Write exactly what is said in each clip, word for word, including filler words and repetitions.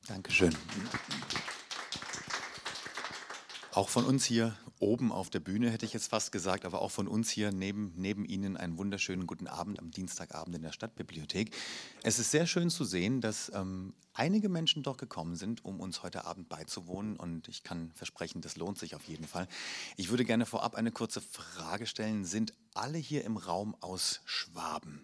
Dankeschön. Auch von uns hier oben auf der Bühne, hätte ich jetzt fast gesagt, aber auch von uns hier neben, neben Ihnen einen wunderschönen guten Abend am Dienstagabend in der Stadtbibliothek. Es ist sehr schön zu sehen, dass ähm, einige Menschen doch gekommen sind, um uns heute Abend beizuwohnen, und ich kann versprechen, das lohnt sich auf jeden Fall. Ich würde gerne vorab eine kurze Frage stellen. Sind alle hier im Raum aus Schwaben?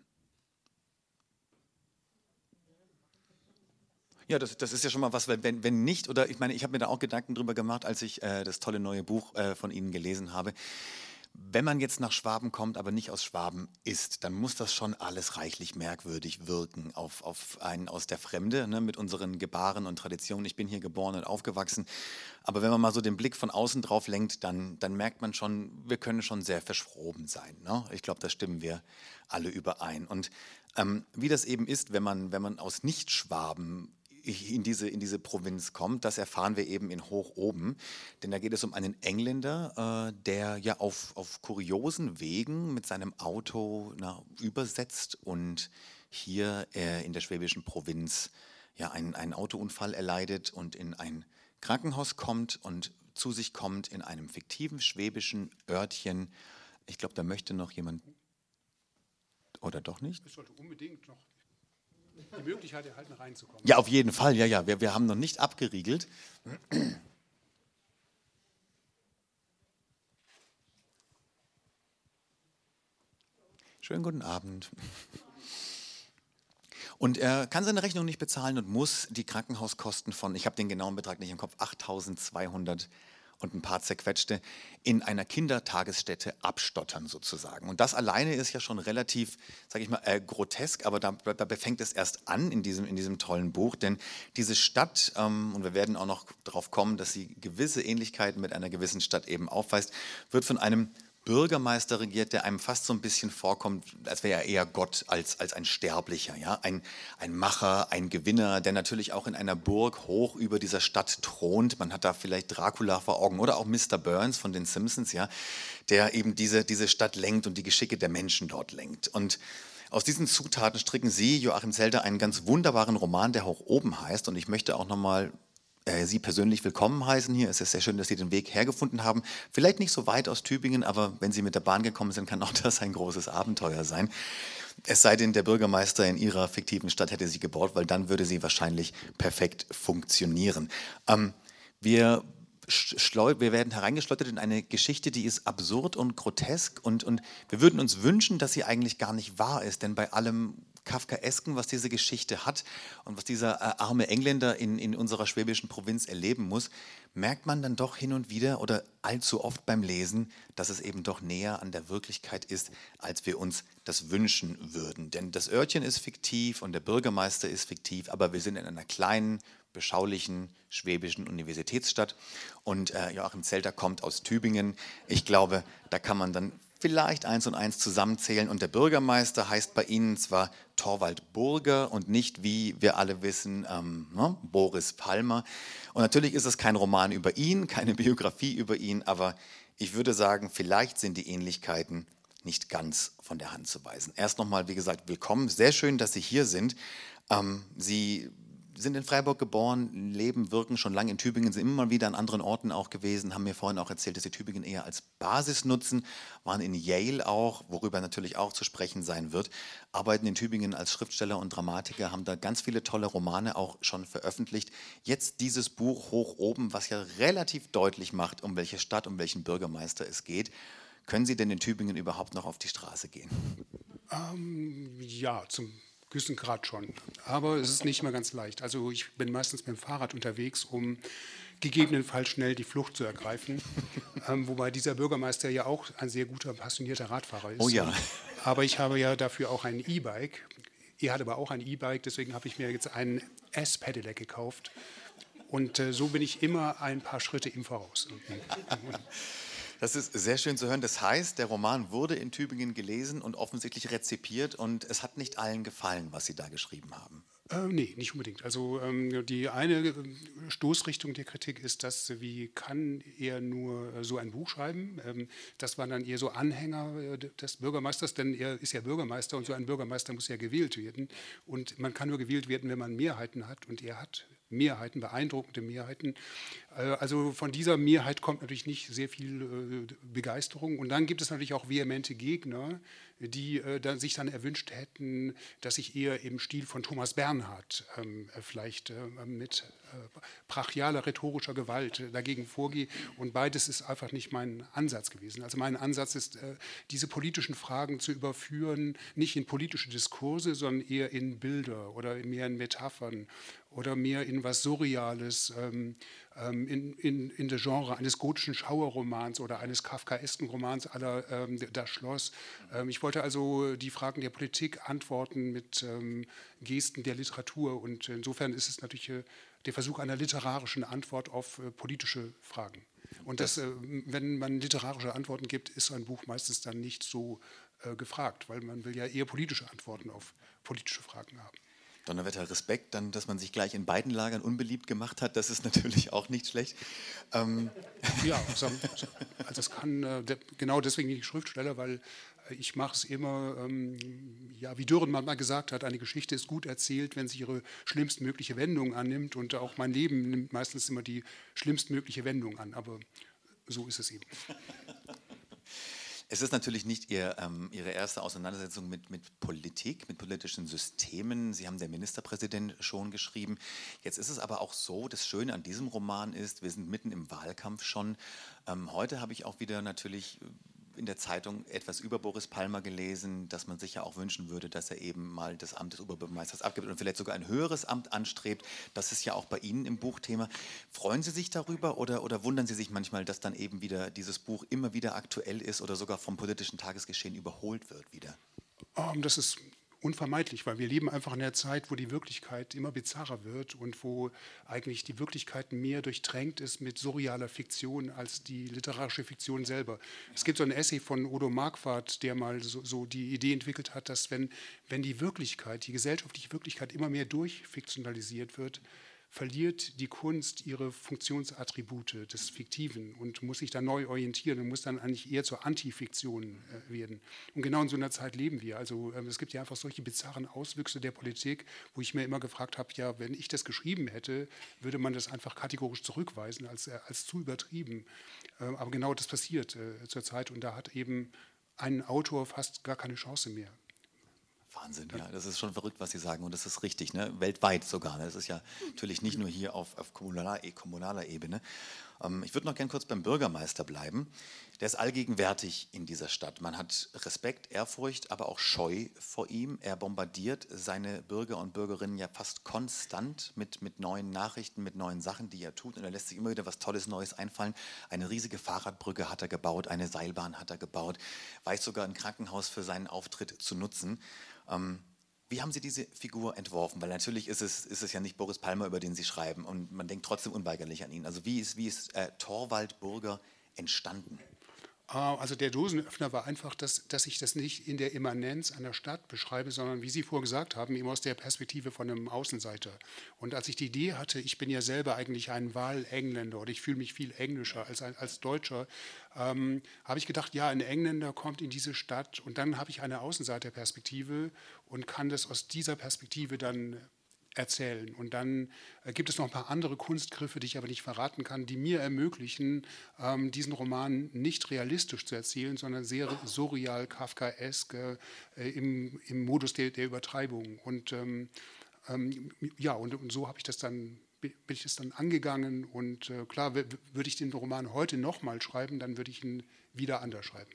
Ja, das, das ist ja schon mal was, wenn, wenn nicht, oder ich meine, ich habe mir da auch Gedanken drüber gemacht, als ich äh, das tolle neue Buch äh, von Ihnen gelesen habe. Wenn man jetzt nach Schwaben kommt, aber nicht aus Schwaben ist, dann muss das schon alles reichlich merkwürdig wirken auf, auf einen aus der Fremde, ne, mit unseren Gebaren und Traditionen. Ich bin hier geboren und aufgewachsen, aber wenn man mal so den Blick von außen drauf lenkt, dann, dann merkt man schon, wir können schon sehr verschroben sein. Ne? Ich glaube, da stimmen wir alle überein. Und ähm, wie das eben ist, wenn man, wenn man aus Nicht-Schwaben in diese, in diese Provinz kommt, das erfahren wir eben in Hoch oben. Denn da geht es um einen Engländer, äh, der ja auf, auf kuriosen Wegen mit seinem Auto na, übersetzt und hier äh, in der schwäbischen Provinz ja einen, einen Autounfall erleidet und in ein Krankenhaus kommt und zu sich kommt in einem fiktiven schwäbischen Örtchen. Ich glaube, da möchte noch jemand, oder doch nicht? Es sollte unbedingt noch die Möglichkeit erhalten, reinzukommen. Ja, auf jeden Fall, ja, ja. Wir, wir haben noch nicht abgeriegelt. Schönen guten Abend. Und er kann seine Rechnung nicht bezahlen und muss die Krankenhauskosten von, ich habe den genauen Betrag nicht im Kopf, achttausendzweihundert und ein paar zerquetschte, in einer Kindertagesstätte abstottern sozusagen. Und das alleine ist ja schon relativ, sage ich mal, äh, grotesk, aber da, da fängt es erst an in diesem, in diesem tollen Buch, denn diese Stadt, ähm, und wir werden auch noch darauf kommen, dass sie gewisse Ähnlichkeiten mit einer gewissen Stadt eben aufweist, wird von einem Bürgermeister regiert, der einem fast so ein bisschen vorkommt, als wäre er eher Gott als, als ein Sterblicher, ja? Ein, ein Macher, ein Gewinner, der natürlich auch in einer Burg hoch über dieser Stadt thront. Man hat da vielleicht Dracula vor Augen oder auch Mister Burns von den Simpsons, ja? Der eben diese, diese Stadt lenkt und die Geschicke der Menschen dort lenkt. Und aus diesen Zutaten stricken Sie, Joachim Zelter, einen ganz wunderbaren Roman, der Hoch oben heißt. Und ich möchte auch nochmal Sie persönlich willkommen heißen hier. Es ist sehr schön, dass Sie den Weg hergefunden haben. Vielleicht nicht so weit aus Tübingen, aber wenn Sie mit der Bahn gekommen sind, kann auch das ein großes Abenteuer sein. Es sei denn, der Bürgermeister in Ihrer fiktiven Stadt hätte sie gebaut, weil dann würde sie wahrscheinlich perfekt funktionieren. Ähm, wir, wir werden hereingeschleudert in eine Geschichte, die ist absurd und grotesk, und, und wir würden uns wünschen, dass sie eigentlich gar nicht wahr ist, denn bei allem Kafkaesken, was diese Geschichte hat und was dieser äh, arme Engländer in, in unserer schwäbischen Provinz erleben muss, merkt man dann doch hin und wieder oder allzu oft beim Lesen, dass es eben doch näher an der Wirklichkeit ist, als wir uns das wünschen würden. Denn das Örtchen ist fiktiv und der Bürgermeister ist fiktiv, aber wir sind in einer kleinen, beschaulichen schwäbischen Universitätsstadt, und äh, Joachim Zelter kommt aus Tübingen. Ich glaube, da kann man dann vielleicht eins und eins zusammenzählen, und der Bürgermeister heißt bei Ihnen zwar Torvald Burger und nicht, wie wir alle wissen, ähm, ne, Boris Palmer. Und natürlich ist es kein Roman über ihn, keine Biografie über ihn, aber ich würde sagen, vielleicht sind die Ähnlichkeiten nicht ganz von der Hand zu weisen. Erst nochmal, wie gesagt, willkommen. Sehr schön, dass Sie hier sind. Ähm, Sie sind in Freiburg geboren, leben, wirken schon lange in Tübingen, sind immer mal wieder an anderen Orten auch gewesen, haben mir vorhin auch erzählt, dass sie Tübingen eher als Basis nutzen, waren in Yale auch, worüber natürlich auch zu sprechen sein wird, arbeiten in Tübingen als Schriftsteller und Dramatiker, haben da ganz viele tolle Romane auch schon veröffentlicht. Jetzt dieses Buch Hoch oben, was ja relativ deutlich macht, um welche Stadt, um welchen Bürgermeister es geht. Können Sie denn in Tübingen überhaupt noch auf die Straße gehen? Ähm, ja, zum gewissen Grad schon. Aber es ist nicht immer ganz leicht. Also ich bin meistens mit dem Fahrrad unterwegs, um gegebenenfalls schnell die Flucht zu ergreifen. ähm, wobei dieser Bürgermeister ja auch ein sehr guter, passionierter Radfahrer ist. Oh ja. Aber ich habe ja dafür auch ein E-Bike. Er hat aber auch ein E-Bike, deswegen habe ich mir jetzt ein S-Pedelec gekauft. Und äh, so bin ich immer ein paar Schritte ihm voraus. Das ist sehr schön zu hören. Das heißt, der Roman wurde in Tübingen gelesen und offensichtlich rezipiert, und es hat nicht allen gefallen, was Sie da geschrieben haben. Äh, nee, nicht unbedingt. Also ähm, die eine Stoßrichtung der Kritik ist, dass wie kann er nur so ein Buch schreiben? Ähm, das waren dann eher so Anhänger des Bürgermeisters, denn er ist ja Bürgermeister und so ein Bürgermeister muss ja gewählt werden. Und man kann nur gewählt werden, wenn man Mehrheiten hat, und er hat Mehrheiten, beeindruckende Mehrheiten. Also von dieser Mehrheit kommt natürlich nicht sehr viel Begeisterung. Und dann gibt es natürlich auch vehemente Gegner, die dann sich dann erwünscht hätten, dass ich eher im Stil von Thomas Bernhard ähm, vielleicht äh, mit äh, brachialer rhetorischer Gewalt dagegen vorgehe. Und beides ist einfach nicht mein Ansatz gewesen. Also mein Ansatz ist, äh, diese politischen Fragen zu überführen, nicht in politische Diskurse, sondern eher in Bilder oder mehr in Metaphern oder mehr in was Surreales, ähm, ähm, in, in, in das Genre eines gotischen Schauerromans oder eines kafkaesken Romans à la ähm, Das Schloss. Ähm, ich wollte also die Fragen der Politik antworten mit ähm, Gesten der Literatur und insofern ist es natürlich äh, der Versuch einer literarischen Antwort auf äh, politische Fragen. Und das, äh, wenn man literarische Antworten gibt, ist ein Buch meistens dann nicht so äh, gefragt, weil man will ja eher politische Antworten auf politische Fragen haben. Donnerwetter, Respekt, dann, dass man sich gleich in beiden Lagern unbeliebt gemacht hat, das ist natürlich auch nicht schlecht. Ähm. Ja, also das kann, äh, genau deswegen bin ich Schriftsteller, weil ich mache es immer, ähm, ja, wie Dürrenmatt mal gesagt hat, eine Geschichte ist gut erzählt, wenn sie ihre schlimmstmögliche Wendung annimmt und auch mein Leben nimmt meistens immer die schlimmstmögliche Wendung an, aber so ist es eben. Es ist natürlich nicht Ihr, ähm, Ihre erste Auseinandersetzung mit, mit Politik, mit politischen Systemen. Sie haben Der Ministerpräsident schon geschrieben. Jetzt ist es aber auch so, das Schöne an diesem Roman ist, wir sind mitten im Wahlkampf schon. Ähm, heute habe ich auch wieder natürlich in der Zeitung etwas über Boris Palmer gelesen, dass man sich ja auch wünschen würde, dass er eben mal das Amt des Oberbürgermeisters abgibt und vielleicht sogar ein höheres Amt anstrebt. Das ist ja auch bei Ihnen im Buchthema. Freuen Sie sich darüber oder, oder wundern Sie sich manchmal, dass dann eben wieder dieses Buch immer wieder aktuell ist oder sogar vom politischen Tagesgeschehen überholt wird wieder? Um, das ist unvermeidlich, weil wir leben einfach in einer Zeit, wo die Wirklichkeit immer bizarrer wird und wo eigentlich die Wirklichkeit mehr durchtränkt ist mit surrealer Fiktion als die literarische Fiktion selber. Es gibt so ein Essay von Odo Marquardt, der mal so, so die Idee entwickelt hat, dass wenn, wenn die Wirklichkeit, die gesellschaftliche Wirklichkeit immer mehr durchfiktionalisiert wird, verliert die Kunst ihre Funktionsattribute des Fiktiven und muss sich dann neu orientieren und muss dann eigentlich eher zur Antifiktion äh, werden. Und genau in so einer Zeit leben wir. Also ähm, es gibt ja einfach solche bizarren Auswüchse der Politik, wo ich mir immer gefragt habe, ja, wenn ich das geschrieben hätte, würde man das einfach kategorisch zurückweisen als, äh, als zu übertrieben. Äh, aber genau das passiert äh, zurzeit und da hat eben ein Autor fast gar keine Chance mehr. Wahnsinn, ja, das ist schon verrückt, was Sie sagen und das ist richtig, ne? Weltweit sogar. Ne? Das ist ja natürlich nicht nur hier auf, auf kommunaler, kommunaler Ebene. Ähm, ich würde noch gern kurz beim Bürgermeister bleiben. Der ist allgegenwärtig in dieser Stadt. Man hat Respekt, Ehrfurcht, aber auch Scheu vor ihm. Er bombardiert seine Bürger und Bürgerinnen ja fast konstant mit, mit neuen Nachrichten, mit neuen Sachen, die er tut und er lässt sich immer wieder was Tolles, Neues einfallen. Eine riesige Fahrradbrücke hat er gebaut, eine Seilbahn hat er gebaut, weiß sogar ein Krankenhaus für seinen Auftritt zu nutzen. Ähm, wie haben Sie diese Figur entworfen? Weil natürlich ist es, ist es ja nicht Boris Palmer, über den Sie schreiben und man denkt trotzdem unweigerlich an ihn. Also wie ist, wie ist äh, Torvald Burger entstanden? Also der Dosenöffner war einfach, dass, dass ich das nicht in der Immanenz einer Stadt beschreibe, sondern wie Sie vorher gesagt haben, eben aus der Perspektive von einem Außenseiter. Und als ich die Idee hatte, ich bin ja selber eigentlich ein Wahlengländer oder ich fühle mich viel englischer als, als Deutscher, ähm, habe ich gedacht, ja, ein Engländer kommt in diese Stadt und dann habe ich eine Außenseiterperspektive und kann das aus dieser Perspektive dann erzählen. Und dann äh, gibt es noch ein paar andere Kunstgriffe, die ich aber nicht verraten kann, die mir ermöglichen, ähm, diesen Roman nicht realistisch zu erzählen, sondern sehr surreal, kafkaesk äh, im, im Modus der, der Übertreibung. Und ähm, ähm, ja, und, und so habe ich das dann bin ich das dann angegangen und äh, klar, würde ich den Roman heute nochmal schreiben, dann würde ich ihn wieder anders schreiben.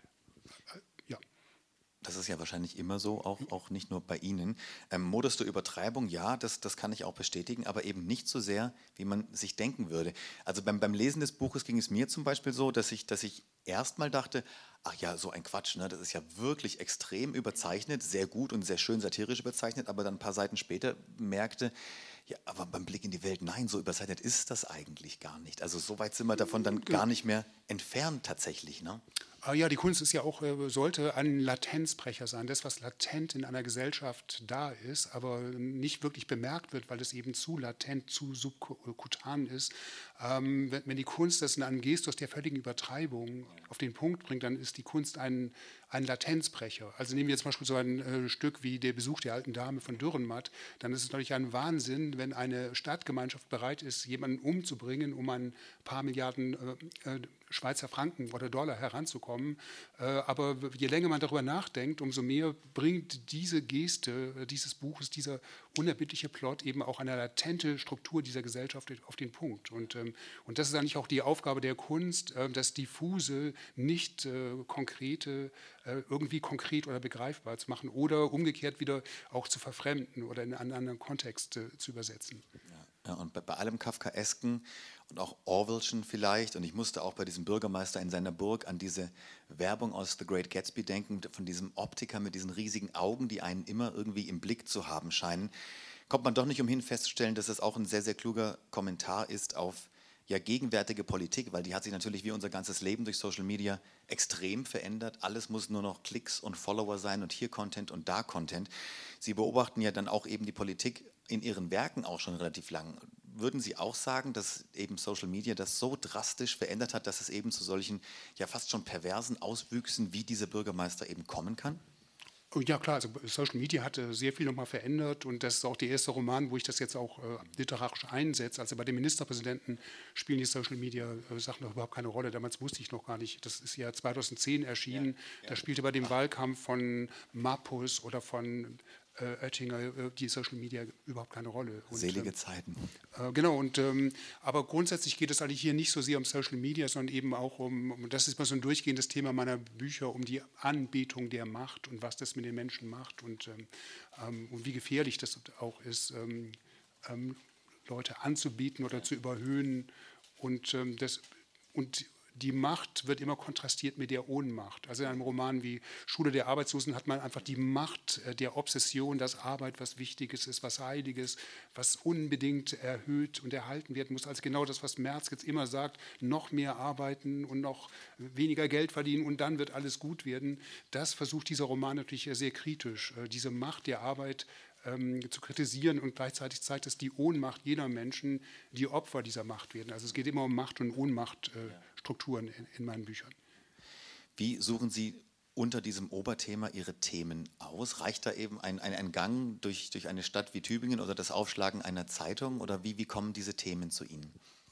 Das ist ja wahrscheinlich immer so, auch, auch nicht nur bei Ihnen. Ähm, Modus der Übertreibung, ja, das, das kann ich auch bestätigen, aber eben nicht so sehr, wie man sich denken würde. Also beim, beim Lesen des Buches ging es mir zum Beispiel so, dass ich, dass ich erstmal dachte, ach ja, so ein Quatsch, ne? Das ist ja wirklich extrem überzeichnet, sehr gut und sehr schön satirisch überzeichnet, aber dann ein paar Seiten später merkte, ja, aber beim Blick in die Welt, nein, so überzeichnet ist das eigentlich gar nicht. Also so weit sind wir davon dann gar nicht mehr entfernt tatsächlich, ne? Ja, die Kunst ist ja auch, sollte ein Latenzbrecher sein, das, was latent in einer Gesellschaft da ist, aber nicht wirklich bemerkt wird, weil es eben zu latent, zu subkutan ist. Ähm, wenn, wenn die Kunst das in einem Gestus der völligen Übertreibung auf den Punkt bringt, dann ist die Kunst ein, ein Latenzbrecher. Also nehmen wir jetzt zum Beispiel so ein äh, Stück wie Der Besuch der alten Dame von Dürrenmatt, dann ist es natürlich ein Wahnsinn, wenn eine Stadtgemeinschaft bereit ist, jemanden umzubringen, um ein paar Milliarden äh, äh, Schweizer Franken oder Dollar heranzukommen. Äh, aber je länger man darüber nachdenkt, umso mehr bringt diese Geste äh, dieses Buches, dieser unerbittliche Plot eben auch eine latente Struktur dieser Gesellschaft auf den Punkt. Und, ähm, und das ist eigentlich auch die Aufgabe der Kunst, äh, das Diffuse nicht äh, konkrete äh, irgendwie konkret oder begreifbar zu machen oder umgekehrt wieder auch zu verfremden oder in einen anderen Kontext äh, zu übersetzen. Ja, und bei, bei allem Kafkaesken und auch Orwellschen vielleicht, und ich musste auch bei diesem Bürgermeister in seiner Burg an diese Werbung aus The Great Gatsby denken, von diesem Optiker mit diesen riesigen Augen, die einen immer irgendwie im Blick zu haben scheinen, kommt man doch nicht umhin festzustellen, dass es auch ein sehr, sehr kluger Kommentar ist auf ja, gegenwärtige Politik, weil die hat sich natürlich wie unser ganzes Leben durch Social Media extrem verändert. Alles muss nur noch Klicks und Follower sein und hier Content und da Content. Sie beobachten ja dann auch eben die Politik in Ihren Werken auch schon relativ lang. Würden Sie auch sagen, dass eben Social Media das so drastisch verändert hat, dass es eben zu solchen ja fast schon perversen Auswüchsen wie dieser Bürgermeister eben kommen kann? Ja klar, also Social Media hat sehr viel nochmal verändert und das ist auch der erste Roman, wo ich das jetzt auch äh, literarisch einsetze. Also bei den Ministerpräsidenten spielen die Social Media äh, Sachen noch überhaupt keine Rolle. Damals wusste ich noch gar nicht, das ist ja zweitausendzehn erschienen. Ja, ja. Da spielte bei dem Wahlkampf von Mappus oder von äh, Oettinger äh, die Social Media überhaupt keine Rolle. Und, Selige äh, Zeiten. Äh, genau, und, ähm, aber grundsätzlich geht es eigentlich hier nicht so sehr um Social Media, sondern eben auch um, um, das ist mal so ein durchgehendes Thema meiner Bücher, um die Anbetung der Macht und was das mit den Menschen macht und, ähm, ähm, und wie gefährlich das auch ist, ähm, ähm, Leute anzubieten oder zu überhöhen und, ähm, das, und die Macht wird immer kontrastiert mit der Ohnmacht. Also in einem Roman wie Schule der Arbeitslosen hat man einfach die Macht der Obsession, dass Arbeit was Wichtiges ist, was Heiliges, was unbedingt erhöht und erhalten werden muss. Also genau das, was Merz jetzt immer sagt, noch mehr arbeiten und noch weniger Geld verdienen und dann wird alles gut werden. Das versucht dieser Roman natürlich sehr kritisch, diese Macht der Arbeit zu kritisieren und gleichzeitig zeigt es die Ohnmacht jeder Menschen, die Opfer dieser Macht werden. Also es geht immer um Macht- und Ohnmachtstrukturen in, in meinen Büchern. Wie suchen Sie unter diesem Oberthema Ihre Themen aus? Reicht da eben ein, ein, ein Gang durch, durch eine Stadt wie Tübingen oder das Aufschlagen einer Zeitung oder wie, wie kommen diese Themen zu Ihnen?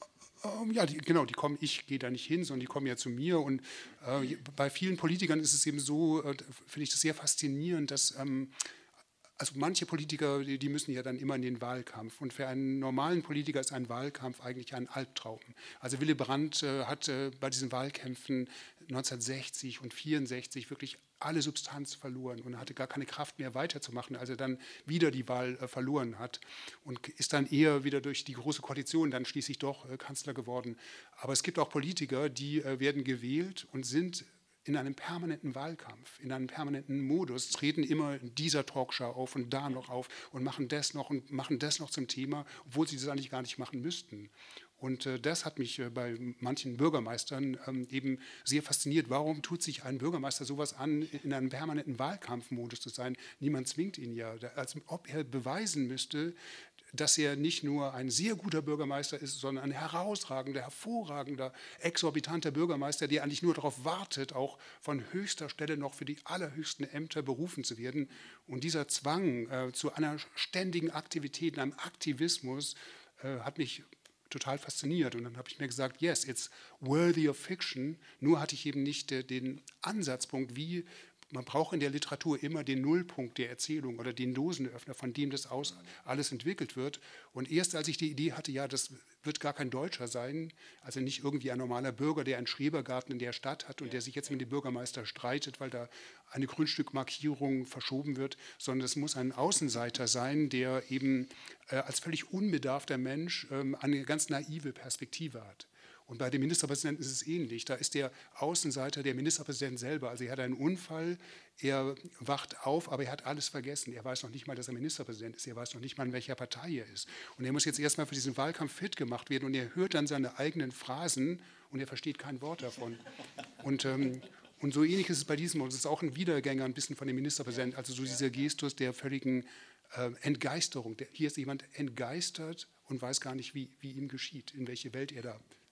Ja, die, genau, die kommen, ich gehe da nicht hin, sondern die kommen ja zu mir. Und äh, bei vielen Politikern ist es eben so, äh, finde ich das sehr faszinierend, dass ähm, also manche Politiker, die, die müssen ja dann immer in den Wahlkampf. Und für einen normalen Politiker ist ein Wahlkampf eigentlich ein Albtraum. Also Willy Brandt äh, hat äh, bei diesen Wahlkämpfen neunzehnhundertsechzig und vierundsechzig wirklich alle Substanz verloren und hatte gar keine Kraft mehr weiterzumachen, als er dann wieder die Wahl äh, verloren hat und ist dann eher wieder durch die Große Koalition dann schließlich doch äh, Kanzler geworden. Aber es gibt auch Politiker, die äh, werden gewählt und sind in einem permanenten Wahlkampf, in einem permanenten Modus, treten immer in dieser Talkshow auf und da noch auf und machen das noch und machen das noch zum Thema, obwohl sie das eigentlich gar nicht machen müssten. Und äh, das hat mich äh, bei manchen Bürgermeistern ähm, eben sehr fasziniert. Warum tut sich ein Bürgermeister sowas an, in einem permanenten Wahlkampfmodus zu sein? Niemand zwingt ihn ja, als ob er beweisen müsste, dass er nicht nur ein sehr guter Bürgermeister ist, sondern ein herausragender, hervorragender, exorbitanter Bürgermeister, der eigentlich nur darauf wartet, auch von höchster Stelle noch für die allerhöchsten Ämter berufen zu werden. Und dieser Zwang äh, zu einer ständigen Aktivität, einem Aktivismus, äh, hat mich total fasziniert. Und dann habe ich mir gesagt, yes, it's worthy of fiction. Nur hatte ich eben nicht äh, den Ansatzpunkt, wie man braucht in der Literatur immer den Nullpunkt der Erzählung oder den Dosenöffner, von dem das aus alles entwickelt wird. Und erst als ich die Idee hatte, ja, das wird gar kein Deutscher sein, also nicht irgendwie ein normaler Bürger, der einen Schrebergarten in der Stadt hat und der sich jetzt mit dem Bürgermeister streitet, weil da eine Grundstückmarkierung verschoben wird, sondern es muss ein Außenseiter sein, der eben äh, als völlig unbedarfter Mensch ähm, eine ganz naive Perspektive hat. Und bei dem Ministerpräsidenten ist es ähnlich. Da ist der Außenseiter der Ministerpräsident selber. Also er hat einen Unfall, er wacht auf, aber er hat alles vergessen. Er weiß noch nicht mal, dass er Ministerpräsident ist. Er weiß noch nicht mal, in welcher Partei er ist. Und er muss jetzt erstmal für diesen Wahlkampf fit gemacht werden. Und er hört dann seine eigenen Phrasen und er versteht kein Wort davon. Und, ähm, und so ähnlich ist es bei diesem. Und es ist auch ein Wiedergänger ein bisschen von dem Ministerpräsidenten. Also so dieser Gestus der völligen äh, Entgeisterung. Der, hier ist jemand entgeistert und weiß gar nicht, wie, wie ihm geschieht, in welche Welt er da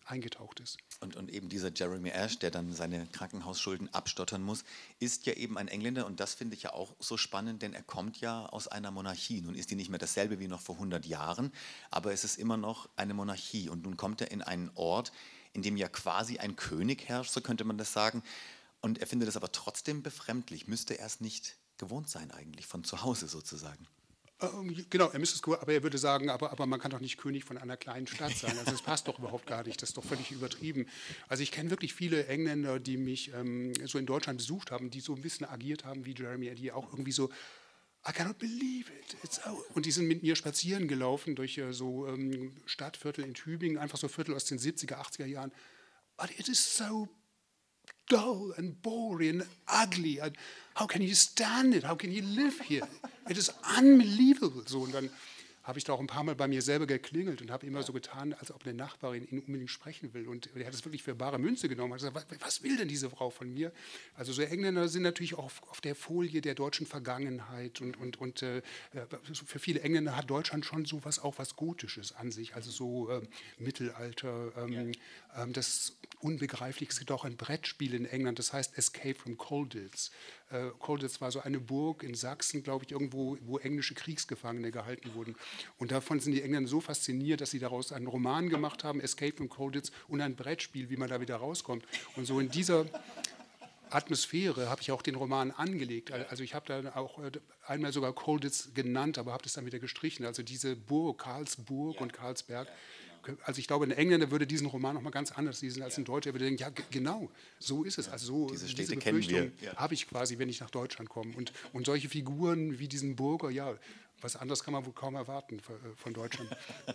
eingetaucht ist. Und, und eben dieser Jeremy Ash, der dann seine Krankenhausschulden abstottern muss, ist ja eben ein Engländer und das finde ich ja auch so spannend, denn er kommt ja aus einer Monarchie. Nun ist die nicht mehr dasselbe wie noch vor hundert Jahren, aber es ist immer noch eine Monarchie und nun kommt er in einen Ort, in dem ja quasi ein König herrscht, so könnte man das sagen, und er findet das aber trotzdem befremdlich. Müsste er es nicht gewohnt sein eigentlich, von zu Hause sozusagen? Ähm, Genau, er müsste es, aber er würde sagen, aber, aber man kann doch nicht König von einer kleinen Stadt sein. Also das passt doch überhaupt gar nicht, das ist doch völlig übertrieben. Also ich kenne wirklich viele Engländer, die mich ähm, so in Deutschland besucht haben, die so ein bisschen agiert haben wie Jeremy, die auch irgendwie so, I cannot believe it. It's so. Und die sind mit mir spazieren gelaufen durch äh, so ähm, Stadtviertel in Tübingen, einfach so Viertel aus den siebziger, achtziger Jahren. But it is so dull and boring and ugly. And how can you stand it? How can you live here? It is unbelievable. So, und dann habe ich da auch ein paar Mal bei mir selber geklingelt und habe immer so getan, als ob eine Nachbarin ihn unbedingt sprechen will. Und er hat es wirklich für bare Münze genommen. Er hat gesagt, was will denn diese Frau von mir? Also so Engländer sind natürlich auch auf, auf der Folie der deutschen Vergangenheit. Und, und, und äh, für viele Engländer hat Deutschland schon so was, auch was Gotisches an sich. Also so äh, Mittelalter, ähm, ja. ähm, das unbegreiflich. Es gibt auch ein Brettspiel in England, das heißt Escape from Colditz. Äh, Colditz war so eine Burg in Sachsen, glaube ich, irgendwo, wo englische Kriegsgefangene gehalten wurden. Und davon sind die Engländer so fasziniert, dass sie daraus einen Roman gemacht haben, Escape from Colditz, und ein Brettspiel, wie man da wieder rauskommt. Und so in dieser Atmosphäre habe ich auch den Roman angelegt. Also ich habe dann auch einmal sogar Colditz genannt, aber habe das dann wieder gestrichen. Also diese Burg, Karlsburg und Karlsberg. Also ich glaube, ein Engländer würde diesen Roman noch mal ganz anders lesen als ein Deutscher. Er würde denken, ja genau, so ist es. Also so, diese diese Städte Befürchtung kennen wir. Ja. habe ich quasi, wenn ich nach Deutschland komme. Und, und solche Figuren wie diesen Burger, ja, was anderes kann man wohl kaum erwarten von Deutschland.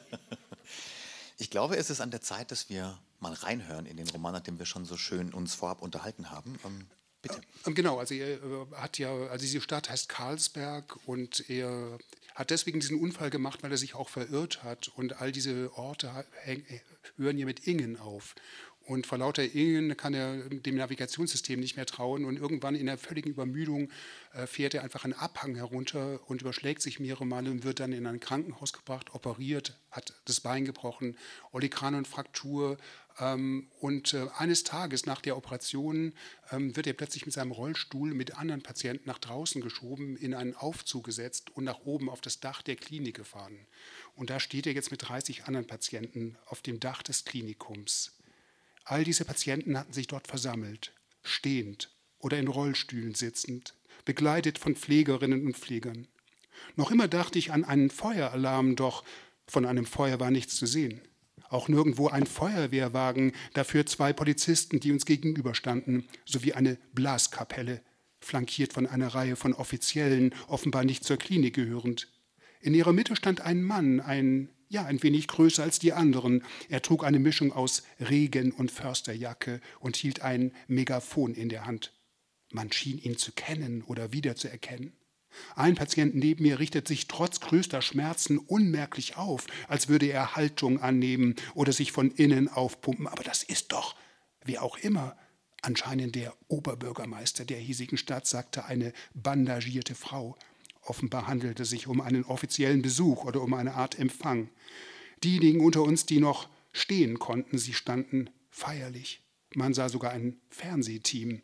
Ich glaube, es ist an der Zeit, dass wir mal reinhören in den Roman, nachdem wir schon so schön uns vorab unterhalten haben. Ähm, bitte. Genau, also er hat ja, also diese Stadt heißt Karlsberg und er hat deswegen diesen Unfall gemacht, weil er sich auch verirrt hat und all diese Orte hören ja mit Ingen auf. Und vor lauter Ingen kann er dem Navigationssystem nicht mehr trauen und irgendwann in der völligen Übermüdung äh, fährt er einfach einen Abhang herunter und überschlägt sich mehrere Male und wird dann in ein Krankenhaus gebracht, operiert, hat das Bein gebrochen, Oligranenfraktur. Ähm, und äh, eines Tages nach der Operation ähm, wird er plötzlich mit seinem Rollstuhl mit anderen Patienten nach draußen geschoben, in einen Aufzug gesetzt und nach oben auf das Dach der Klinik gefahren. Und da steht er jetzt mit dreißig anderen Patienten auf dem Dach des Klinikums. All diese Patienten hatten sich dort versammelt, stehend oder in Rollstühlen sitzend, begleitet von Pflegerinnen und Pflegern. Noch immer dachte ich an einen Feueralarm, doch von einem Feuer war nichts zu sehen. Auch nirgendwo ein Feuerwehrwagen, dafür zwei Polizisten, die uns gegenüberstanden, sowie eine Blaskapelle, flankiert von einer Reihe von Offiziellen, offenbar nicht zur Klinik gehörend. In ihrer Mitte stand ein Mann, ein Ja, ein wenig größer als die anderen. Er trug eine Mischung aus Regen- und Försterjacke und hielt ein Megafon in der Hand. Man schien ihn zu kennen oder wiederzuerkennen. Ein Patient neben mir richtet sich trotz größter Schmerzen unmerklich auf, als würde er Haltung annehmen oder sich von innen aufpumpen. Aber das ist doch, wie auch immer, anscheinend der Oberbürgermeister der hiesigen Stadt, sagte eine bandagierte Frau. Offenbar handelte es sich um einen offiziellen Besuch oder um eine Art Empfang. Diejenigen unter uns, die noch stehen konnten, sie standen feierlich. Man sah sogar ein Fernsehteam.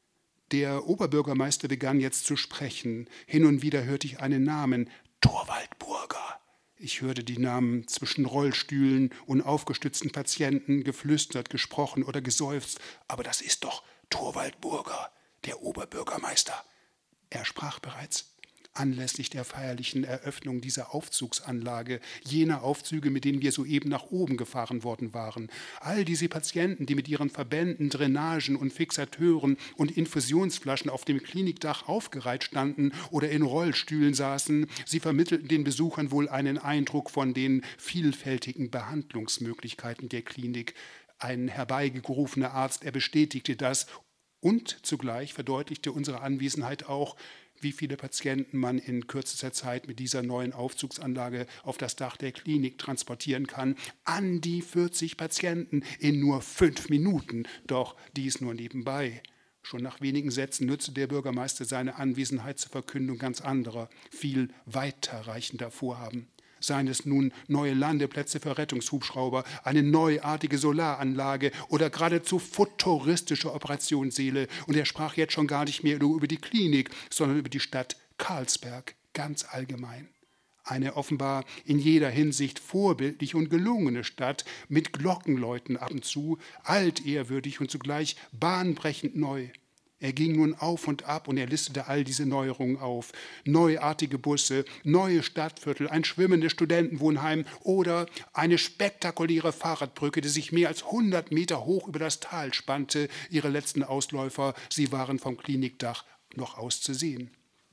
Der Oberbürgermeister begann jetzt zu sprechen. Hin und wieder hörte ich einen Namen, Torvald Burger. Ich hörte die Namen zwischen Rollstühlen und aufgestützten Patienten, geflüstert, gesprochen oder geseufzt. Aber das ist doch Torvald Burger, der Oberbürgermeister. Er sprach bereits. Anlässlich der feierlichen Eröffnung dieser Aufzugsanlage, jener Aufzüge, mit denen wir soeben nach oben gefahren worden waren. All diese Patienten, die mit ihren Verbänden, Drainagen und Fixateuren und Infusionsflaschen auf dem Klinikdach aufgereiht standen oder in Rollstühlen saßen, sie vermittelten den Besuchern wohl einen Eindruck von den vielfältigen Behandlungsmöglichkeiten der Klinik. Ein herbeigerufener Arzt, er bestätigte das und zugleich verdeutlichte unsere Anwesenheit auch, wie viele Patienten man in kürzester Zeit mit dieser neuen Aufzugsanlage auf das Dach der Klinik transportieren kann. An die vierzig Patienten in nur fünf Minuten. Doch dies nur nebenbei. Schon nach wenigen Sätzen nutzte der Bürgermeister seine Anwesenheit zur Verkündung ganz anderer, viel weiterreichender Vorhaben. Seien es nun neue Landeplätze für Rettungshubschrauber, eine neuartige Solaranlage oder geradezu futuristische Operationssäle. Und er sprach jetzt schon gar nicht mehr nur über die Klinik, sondern über die Stadt Carlsberg ganz allgemein. Eine offenbar in jeder Hinsicht vorbildlich und gelungene Stadt mit Glockenläuten ab und zu, altehrwürdig und zugleich bahnbrechend neu. Er ging nun auf und ab und er listete all diese Neuerungen auf. Neuartige Busse, neue Stadtviertel, ein schwimmendes Studentenwohnheim oder eine spektakuläre Fahrradbrücke, die sich mehr als hundert Meter hoch über das Tal spannte. Ihre letzten Ausläufer, sie waren vom Klinikdach noch auszusehen.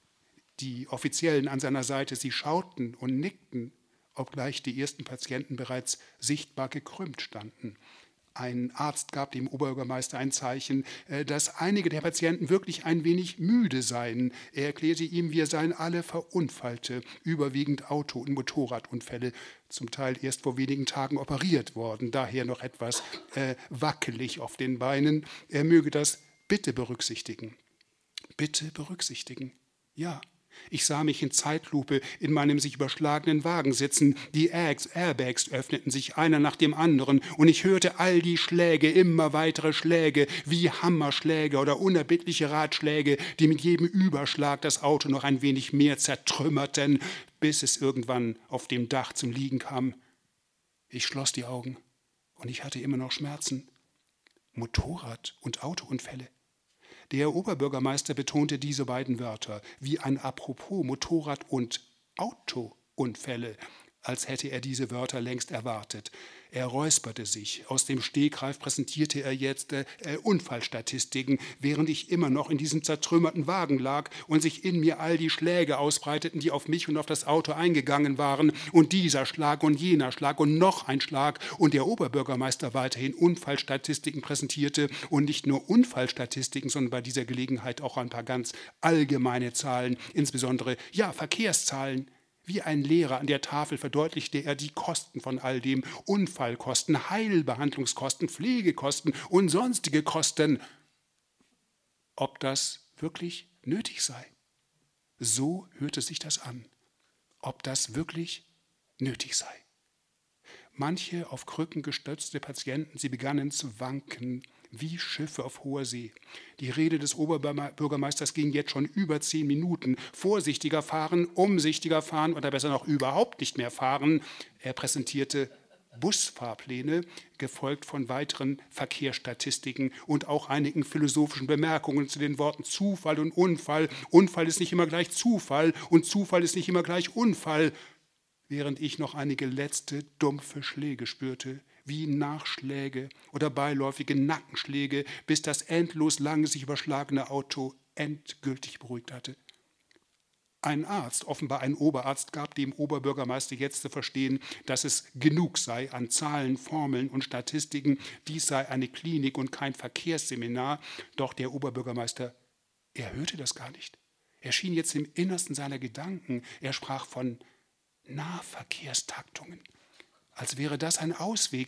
Die Offiziellen an seiner Seite, sie schauten und nickten, obgleich die ersten Patienten bereits sichtbar gekrümmt standen. Ein Arzt gab dem Oberbürgermeister ein Zeichen, dass einige der Patienten wirklich ein wenig müde seien. Er erklärte ihm, wir seien alle Verunfallte, überwiegend Auto- und Motorradunfälle, zum Teil erst vor wenigen Tagen operiert worden, daher noch etwas äh, wackelig auf den Beinen. Er möge das bitte berücksichtigen. Bitte berücksichtigen, ja. Ich sah mich in Zeitlupe in meinem sich überschlagenen Wagen sitzen. Die Airbags öffneten sich einer nach dem anderen und ich hörte all die Schläge, immer weitere Schläge, wie Hammerschläge oder unerbittliche Ratschläge, die mit jedem Überschlag das Auto noch ein wenig mehr zertrümmerten, bis es irgendwann auf dem Dach zum Liegen kam. Ich schloss die Augen und ich hatte immer noch Schmerzen. Motorrad- und Autounfälle. Der Oberbürgermeister betonte diese beiden Wörter wie ein Apropos Motorrad- und Autounfälle, als hätte er diese Wörter längst erwartet. Er räusperte sich. Aus dem Stegreif präsentierte er jetzt äh, Unfallstatistiken, während ich immer noch in diesem zertrümmerten Wagen lag und sich in mir all die Schläge ausbreiteten, die auf mich und auf das Auto eingegangen waren. Und dieser Schlag und jener Schlag und noch ein Schlag. Und der Oberbürgermeister weiterhin Unfallstatistiken präsentierte. Und nicht nur Unfallstatistiken, sondern bei dieser Gelegenheit auch ein paar ganz allgemeine Zahlen, insbesondere, ja, Verkehrszahlen. Wie ein Lehrer an der Tafel verdeutlichte er die Kosten von all dem, Unfallkosten, Heilbehandlungskosten, Pflegekosten und sonstige Kosten. Ob das wirklich nötig sei? So hörte sich das an. Ob das wirklich nötig sei? Manche auf Krücken gestützte Patienten, sie begannen zu wanken, wie Schiffe auf hoher See. Die Rede des Oberbürgermeisters ging jetzt schon über zehn Minuten. Vorsichtiger fahren, umsichtiger fahren oder besser noch überhaupt nicht mehr fahren. Er präsentierte Busfahrpläne, gefolgt von weiteren Verkehrsstatistiken und auch einigen philosophischen Bemerkungen zu den Worten Zufall und Unfall. Unfall ist nicht immer gleich Zufall und Zufall ist nicht immer gleich Unfall. Während ich noch einige letzte dumpfe Schläge spürte, wie Nachschläge oder beiläufige Nackenschläge, bis das endlos lange sich überschlagene Auto endgültig beruhigt hatte. Ein Arzt, offenbar ein Oberarzt, gab dem Oberbürgermeister jetzt zu verstehen, dass es genug sei an Zahlen, Formeln und Statistiken. Dies sei eine Klinik und kein Verkehrsseminar. Doch der Oberbürgermeister, er hörte das gar nicht. Er schien jetzt im Innersten seiner Gedanken. Er sprach von Nahverkehrstaktungen. Als wäre das ein Ausweg.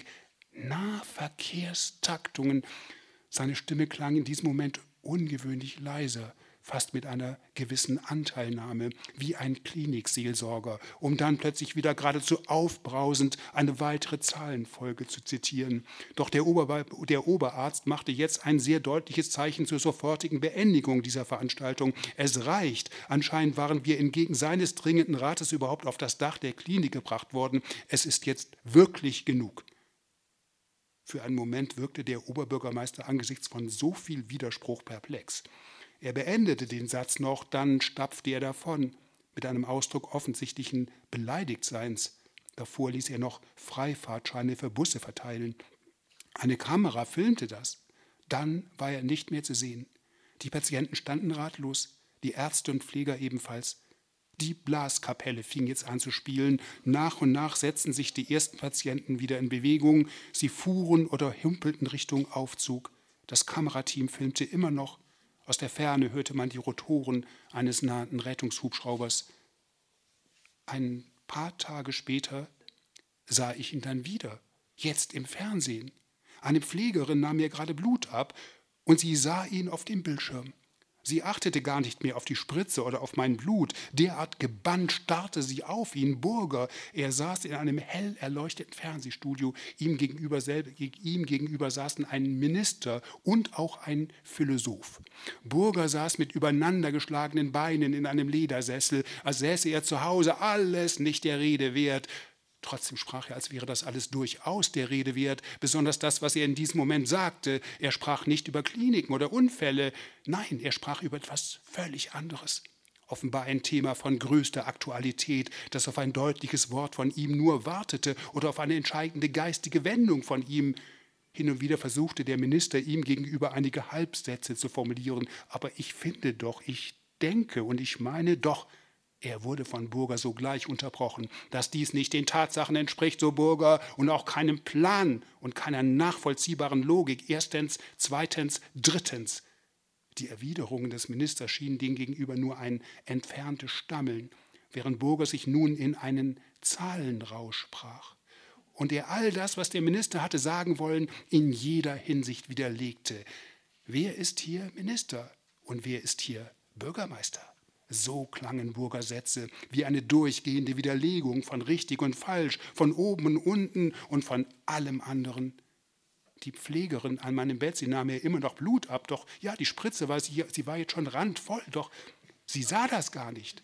Nahverkehrstaktungen. Seine Stimme klang in diesem Moment ungewöhnlich leiser, fast mit einer gewissen Anteilnahme, wie ein Klinikseelsorger, um dann plötzlich wieder geradezu aufbrausend eine weitere Zahlenfolge zu zitieren. Doch der, Ober- der Oberarzt machte jetzt ein sehr deutliches Zeichen zur sofortigen Beendigung dieser Veranstaltung. Es reicht. Anscheinend waren wir entgegen seines dringenden Rates überhaupt auf das Dach der Klinik gebracht worden. Es ist jetzt wirklich genug. Für einen Moment wirkte der Oberbürgermeister angesichts von so viel Widerspruch perplex. Er beendete den Satz noch, dann stapfte er davon, mit einem Ausdruck offensichtlichen Beleidigtseins. Davor ließ er noch Freifahrtscheine für Busse verteilen. Eine Kamera filmte das. Dann war er nicht mehr zu sehen. Die Patienten standen ratlos, die Ärzte und Pfleger ebenfalls. Die Blaskapelle fing jetzt an zu spielen. Nach und nach setzten sich die ersten Patienten wieder in Bewegung. Sie fuhren oder humpelten Richtung Aufzug. Das Kamerateam filmte immer noch. Aus der Ferne hörte man die Rotoren eines nahenden Rettungshubschraubers. Ein paar Tage später sah ich ihn dann wieder, jetzt im Fernsehen. Eine Pflegerin nahm mir gerade Blut ab und sie sah ihn auf dem Bildschirm. Sie achtete gar nicht mehr auf die Spritze oder auf mein Blut. Derart gebannt starrte sie auf ihn. Burger, er saß in einem hell erleuchteten Fernsehstudio. Ihm gegenüber, ihm gegenüber saßen ein Minister und auch ein Philosoph. Burger saß mit übereinandergeschlagenen Beinen in einem Ledersessel, als säße er zu Hause, alles nicht der Rede wert. Trotzdem sprach er, als wäre das alles durchaus der Rede wert, besonders das, was er in diesem Moment sagte. Er sprach nicht über Kliniken oder Unfälle, nein, er sprach über etwas völlig anderes. Offenbar ein Thema von größter Aktualität, das auf ein deutliches Wort von ihm nur wartete oder auf eine entscheidende geistige Wendung von ihm. Hin und wieder versuchte der Minister ihm gegenüber einige Halbsätze zu formulieren, aber ich finde doch, ich denke und ich meine doch. Er wurde von Burger sogleich unterbrochen, dass dies nicht den Tatsachen entspricht, so Burger, und auch keinem Plan und keiner nachvollziehbaren Logik. Erstens, zweitens, drittens. Die Erwiderungen des Ministers schienen demgegenüber nur ein entferntes Stammeln, während Burger sich nun in einen Zahlenrausch sprach und er all das, was der Minister hatte sagen wollen, in jeder Hinsicht widerlegte. Wer ist hier Minister und wer ist hier Bürgermeister? So klangen Burger Sätze wie eine durchgehende Widerlegung von richtig und falsch, von oben und unten und von allem anderen. Die Pflegerin an meinem Bett, sie nahm mir immer noch Blut ab, doch ja, die Spritze war sie, sie war jetzt schon randvoll, doch sie sah das gar nicht.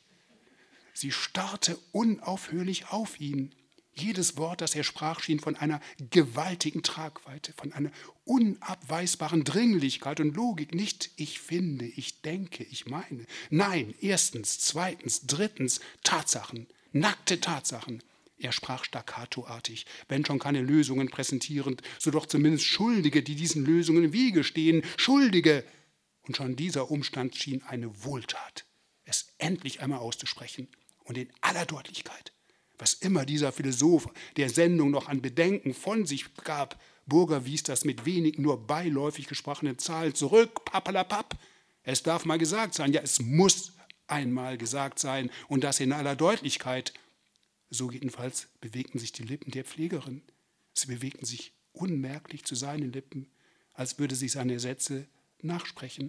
Sie starrte unaufhörlich auf ihn. Jedes Wort, das er sprach, schien von einer gewaltigen Tragweite, von einer unabweisbaren Dringlichkeit und Logik. Nicht ich finde, ich denke, ich meine. Nein, erstens, zweitens, drittens, Tatsachen, nackte Tatsachen. Er sprach staccatoartig, wenn schon keine Lösungen präsentierend, so doch zumindest Schuldige, die diesen Lösungen im Wege stehen. Schuldige! Und schon dieser Umstand schien eine Wohltat, es endlich einmal auszusprechen und in aller Deutlichkeit. Was immer dieser Philosoph der Sendung noch an Bedenken von sich gab, Burger wies das mit wenigen nur beiläufig gesprochenen Zahlen zurück, papalapap. Es darf mal gesagt sein, ja, es muss einmal gesagt sein und das in aller Deutlichkeit. So jedenfalls bewegten sich die Lippen der Pflegerin. Sie bewegten sich unmerklich zu seinen Lippen, als würde sie seine Sätze nachsprechen.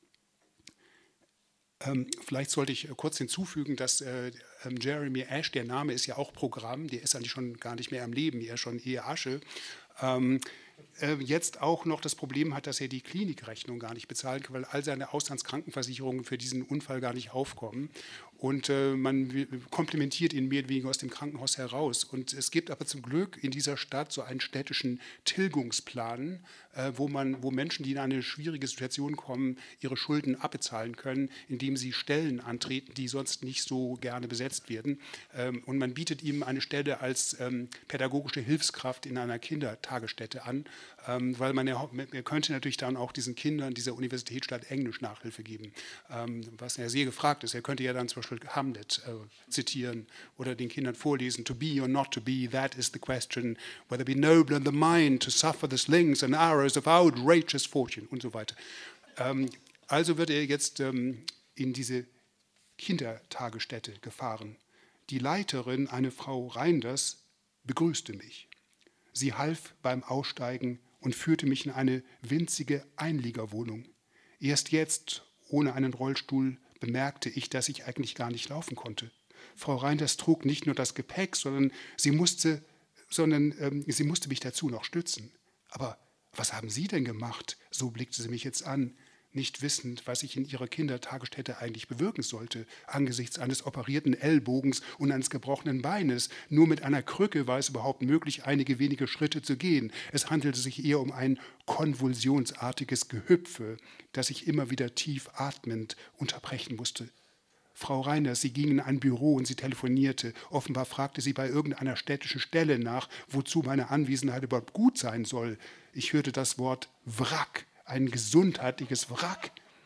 Ähm, vielleicht sollte ich kurz hinzufügen, dass äh, Jeremy Ash, der Name ist ja auch Programm, der ist eigentlich schon gar nicht mehr am Leben, er ist schon eher Asche. Ähm, äh, jetzt auch noch das Problem hat, dass er die Klinikrechnung gar nicht bezahlen kann, weil all seine Auslandskrankenversicherungen für diesen Unfall gar nicht aufkommen. Und äh, man komplimentiert ihn mehr oder weniger aus dem Krankenhaus heraus. Und es gibt aber zum Glück in dieser Stadt so einen städtischen Tilgungsplan, äh, wo, man, wo Menschen, die in eine schwierige Situation kommen, ihre Schulden abbezahlen können, indem sie Stellen antreten, die sonst nicht so gerne besetzt werden. Ähm, und man bietet ihm eine Stelle als ähm, pädagogische Hilfskraft in einer Kindertagesstätte an, ähm, weil man er, er könnte natürlich dann auch diesen Kindern dieser Universitätsstadt Englisch Nachhilfe geben, ähm, was ja sehr gefragt ist. Er könnte ja dann zum Beispiel Hamlet äh, zitieren oder den Kindern vorlesen, to be or not to be, that is the question, whether be noble in the mind to suffer the slings and arrows of outrageous fortune und so weiter. Ähm, also wird er jetzt ähm, in diese Kindertagesstätte gefahren. Die Leiterin, eine Frau Reinders, begrüßte mich. Sie half beim Aussteigen und führte mich in eine winzige Einliegerwohnung. Erst jetzt, ohne einen Rollstuhl, bemerkte ich, dass ich eigentlich gar nicht laufen konnte. Frau Reinders trug nicht nur das Gepäck, sondern sie musste, sondern, ähm, sie musste mich dazu noch stützen. Aber was haben Sie denn gemacht? So blickte sie mich jetzt an, nicht wissend, was ich in ihrer Kindertagesstätte eigentlich bewirken sollte, angesichts eines operierten Ellbogens und eines gebrochenen Beines. Nur mit einer Krücke war es überhaupt möglich, einige wenige Schritte zu gehen. Es handelte sich eher um ein konvulsionsartiges Gehüpfe, das ich immer wieder tief atmend unterbrechen musste. Frau Reinders, sie ging in ein Büro und sie telefonierte. Offenbar fragte sie bei irgendeiner städtischen Stelle nach, wozu meine Anwesenheit überhaupt gut sein soll. Ich hörte das Wort Wrack. Ein gesundheitliches Wrack.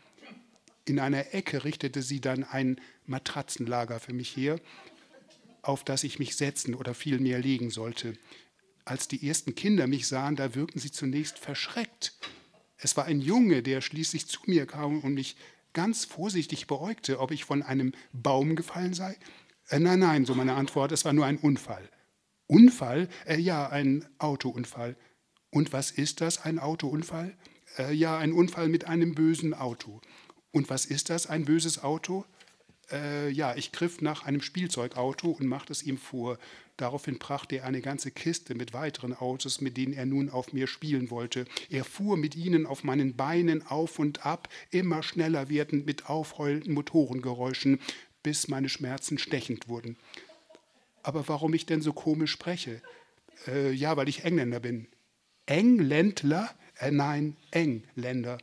In einer Ecke richtete sie dann ein Matratzenlager für mich her, auf das ich mich setzen oder vielmehr legen sollte. Als die ersten Kinder mich sahen, da wirkten sie zunächst verschreckt. Es war ein Junge, der schließlich zu mir kam und mich ganz vorsichtig beäugte, ob ich von einem Baum gefallen sei. Äh, nein, nein, so meine Antwort, es war nur ein Unfall. Unfall? Äh, ja, ein Autounfall. Und was ist das, ein Autounfall? Äh, ja, ein Unfall mit einem bösen Auto. Und was ist das, ein böses Auto? Äh, ja, ich griff nach einem Spielzeugauto und machte es ihm vor. Daraufhin brachte er eine ganze Kiste mit weiteren Autos, mit denen er nun auf mir spielen wollte. Er fuhr mit ihnen auf meinen Beinen auf und ab, immer schneller werdend mit aufheulenden Motorengeräuschen, bis meine Schmerzen stechend wurden. Aber warum ich denn so komisch spreche? Äh, ja, weil ich Engländer bin. Engländler? Äh, nein, Engländer.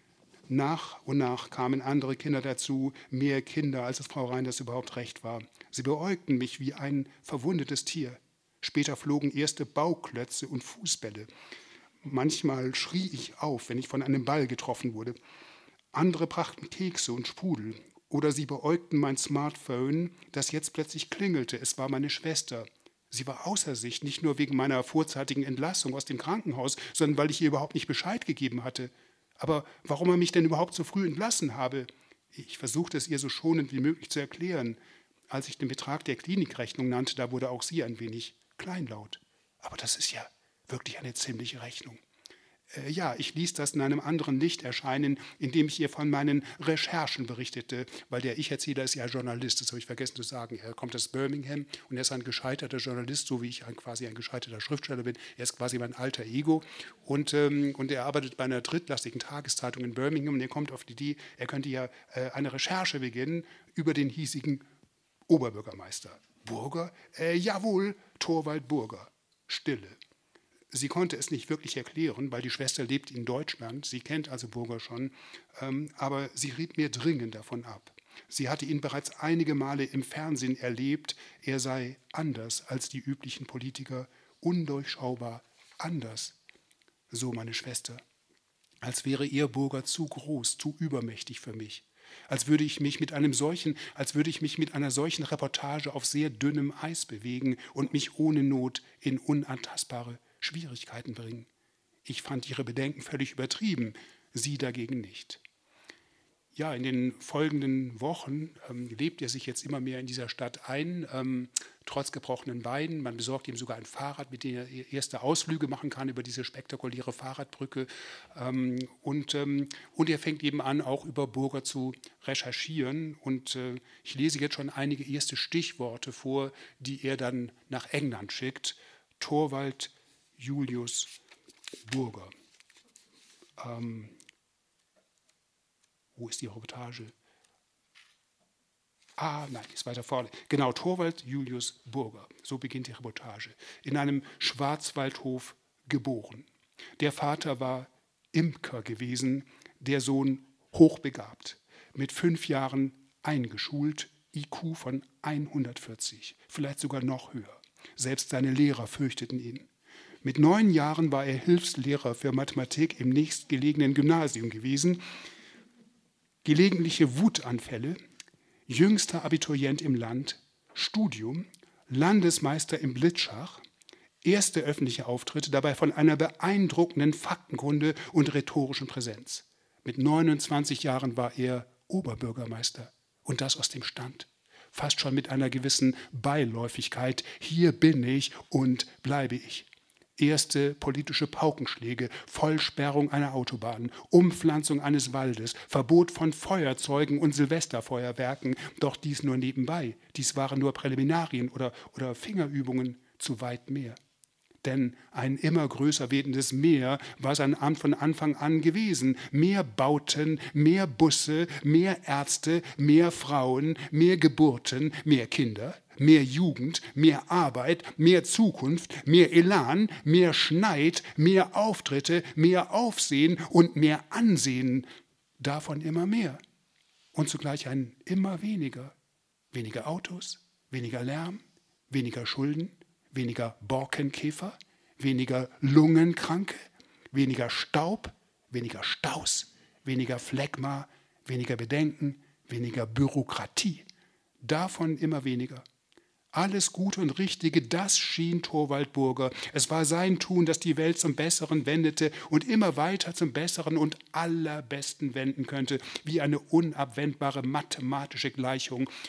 Nach und nach kamen andere Kinder dazu, mehr Kinder, als es Frau Reinders überhaupt recht war. Sie beäugten mich wie ein verwundetes Tier. Später flogen erste Bauklötze und Fußbälle. Manchmal schrie ich auf, wenn ich von einem Ball getroffen wurde. Andere brachten Kekse und Sprudel. Oder sie beäugten mein Smartphone, das jetzt plötzlich klingelte. Es war meine Schwester. Sie war außer sich, nicht nur wegen meiner vorzeitigen Entlassung aus dem Krankenhaus, sondern weil ich ihr überhaupt nicht Bescheid gegeben hatte. Aber warum er mich denn überhaupt so früh entlassen habe? Ich versuchte es ihr so schonend wie möglich zu erklären. Als ich den Betrag der Klinikrechnung nannte, da wurde auch sie ein wenig kleinlaut. Aber das ist ja wirklich eine ziemliche Rechnung. Äh, ja, ich ließ das in einem anderen Licht erscheinen, indem ich ihr von meinen Recherchen berichtete, weil der Ich-Erzähler ist ja Journalist, das habe ich vergessen zu sagen. Er kommt aus Birmingham und er ist ein gescheiterter Journalist, so wie ich ein, quasi ein gescheiterter Schriftsteller bin. Er ist quasi mein alter Ego und, ähm, und er arbeitet bei einer drittklassigen Tageszeitung in Birmingham und er kommt auf die Idee, er könnte ja äh, eine Recherche beginnen über den hiesigen Oberbürgermeister. Burger? Äh, jawohl, Torvald Burger. Stille. Sie konnte es nicht wirklich erklären, weil die Schwester lebt in Deutschland. Sie kennt also Burger schon, ähm, aber sie riet mir dringend davon ab. Sie hatte ihn bereits einige Male im Fernsehen erlebt. Er sei anders als die üblichen Politiker, undurchschaubar anders. So meine Schwester. Als wäre ihr Burger zu groß, zu übermächtig für mich. Als würde ich mich mit einem solchen, als würde ich mich mit einer solchen Reportage auf sehr dünnem Eis bewegen und mich ohne Not in unantastbare Schwierigkeiten bringen. Ich fand ihre Bedenken völlig übertrieben, sie dagegen nicht. Ja, in den folgenden Wochen ähm, lebt er sich jetzt immer mehr in dieser Stadt ein, ähm, trotz gebrochenen Beinen. Man besorgt ihm sogar ein Fahrrad, mit dem er erste Ausflüge machen kann über diese spektakuläre Fahrradbrücke. Ähm, und, ähm, und er fängt eben an, auch über Burger zu recherchieren. Und äh, ich lese jetzt schon einige erste Stichworte vor, die er dann nach England schickt. Torvald Julius Burger. Ähm, wo ist die Reportage? Ah, nein, ist weiter vorne. Genau, Torvald Julius Burger. So beginnt die Reportage. In einem Schwarzwaldhof geboren. Der Vater war Imker gewesen, der Sohn hochbegabt. Mit fünf Jahren eingeschult, I Q von hundertvierzig, vielleicht sogar noch höher. Selbst seine Lehrer fürchteten ihn. Mit neun Jahren war er Hilfslehrer für Mathematik im nächstgelegenen Gymnasium gewesen. Gelegentliche Wutanfälle, jüngster Abiturient im Land, Studium, Landesmeister im Blitzschach, erste öffentliche Auftritte, dabei von einer beeindruckenden Faktenkunde und rhetorischen Präsenz. Mit neunundzwanzig Jahren war er Oberbürgermeister und das aus dem Stand. Fast schon mit einer gewissen Beiläufigkeit, hier bin ich und bleibe ich. Erste politische Paukenschläge, Vollsperrung einer Autobahn, Umpflanzung eines Waldes, Verbot von Feuerzeugen und Silvesterfeuerwerken, doch dies nur nebenbei. Dies waren nur Präliminarien oder, oder Fingerübungen, zu weit mehr. Denn ein immer größer werdendes Mehr war sein Amt von Anfang an gewesen. Mehr Bauten, mehr Busse, mehr Ärzte, mehr Frauen, mehr Geburten, mehr Kinder, mehr Jugend, mehr Arbeit, mehr Zukunft, mehr Elan, mehr Schneid, mehr Auftritte, mehr Aufsehen und mehr Ansehen. Davon immer mehr. Und zugleich ein immer weniger. Weniger Autos, weniger Lärm, weniger Schulden, weniger Borkenkäfer, weniger Lungenkranke, weniger Staub, weniger Staus, weniger Phlegma, weniger Bedenken, weniger Bürokratie. Davon immer weniger. Alles Gute und Richtige, das schien Torvald Burger. Es war sein Tun, das die Welt zum Besseren wendete und immer weiter zum Besseren und Allerbesten wenden könnte, wie eine unabwendbare mathematische Gleichung.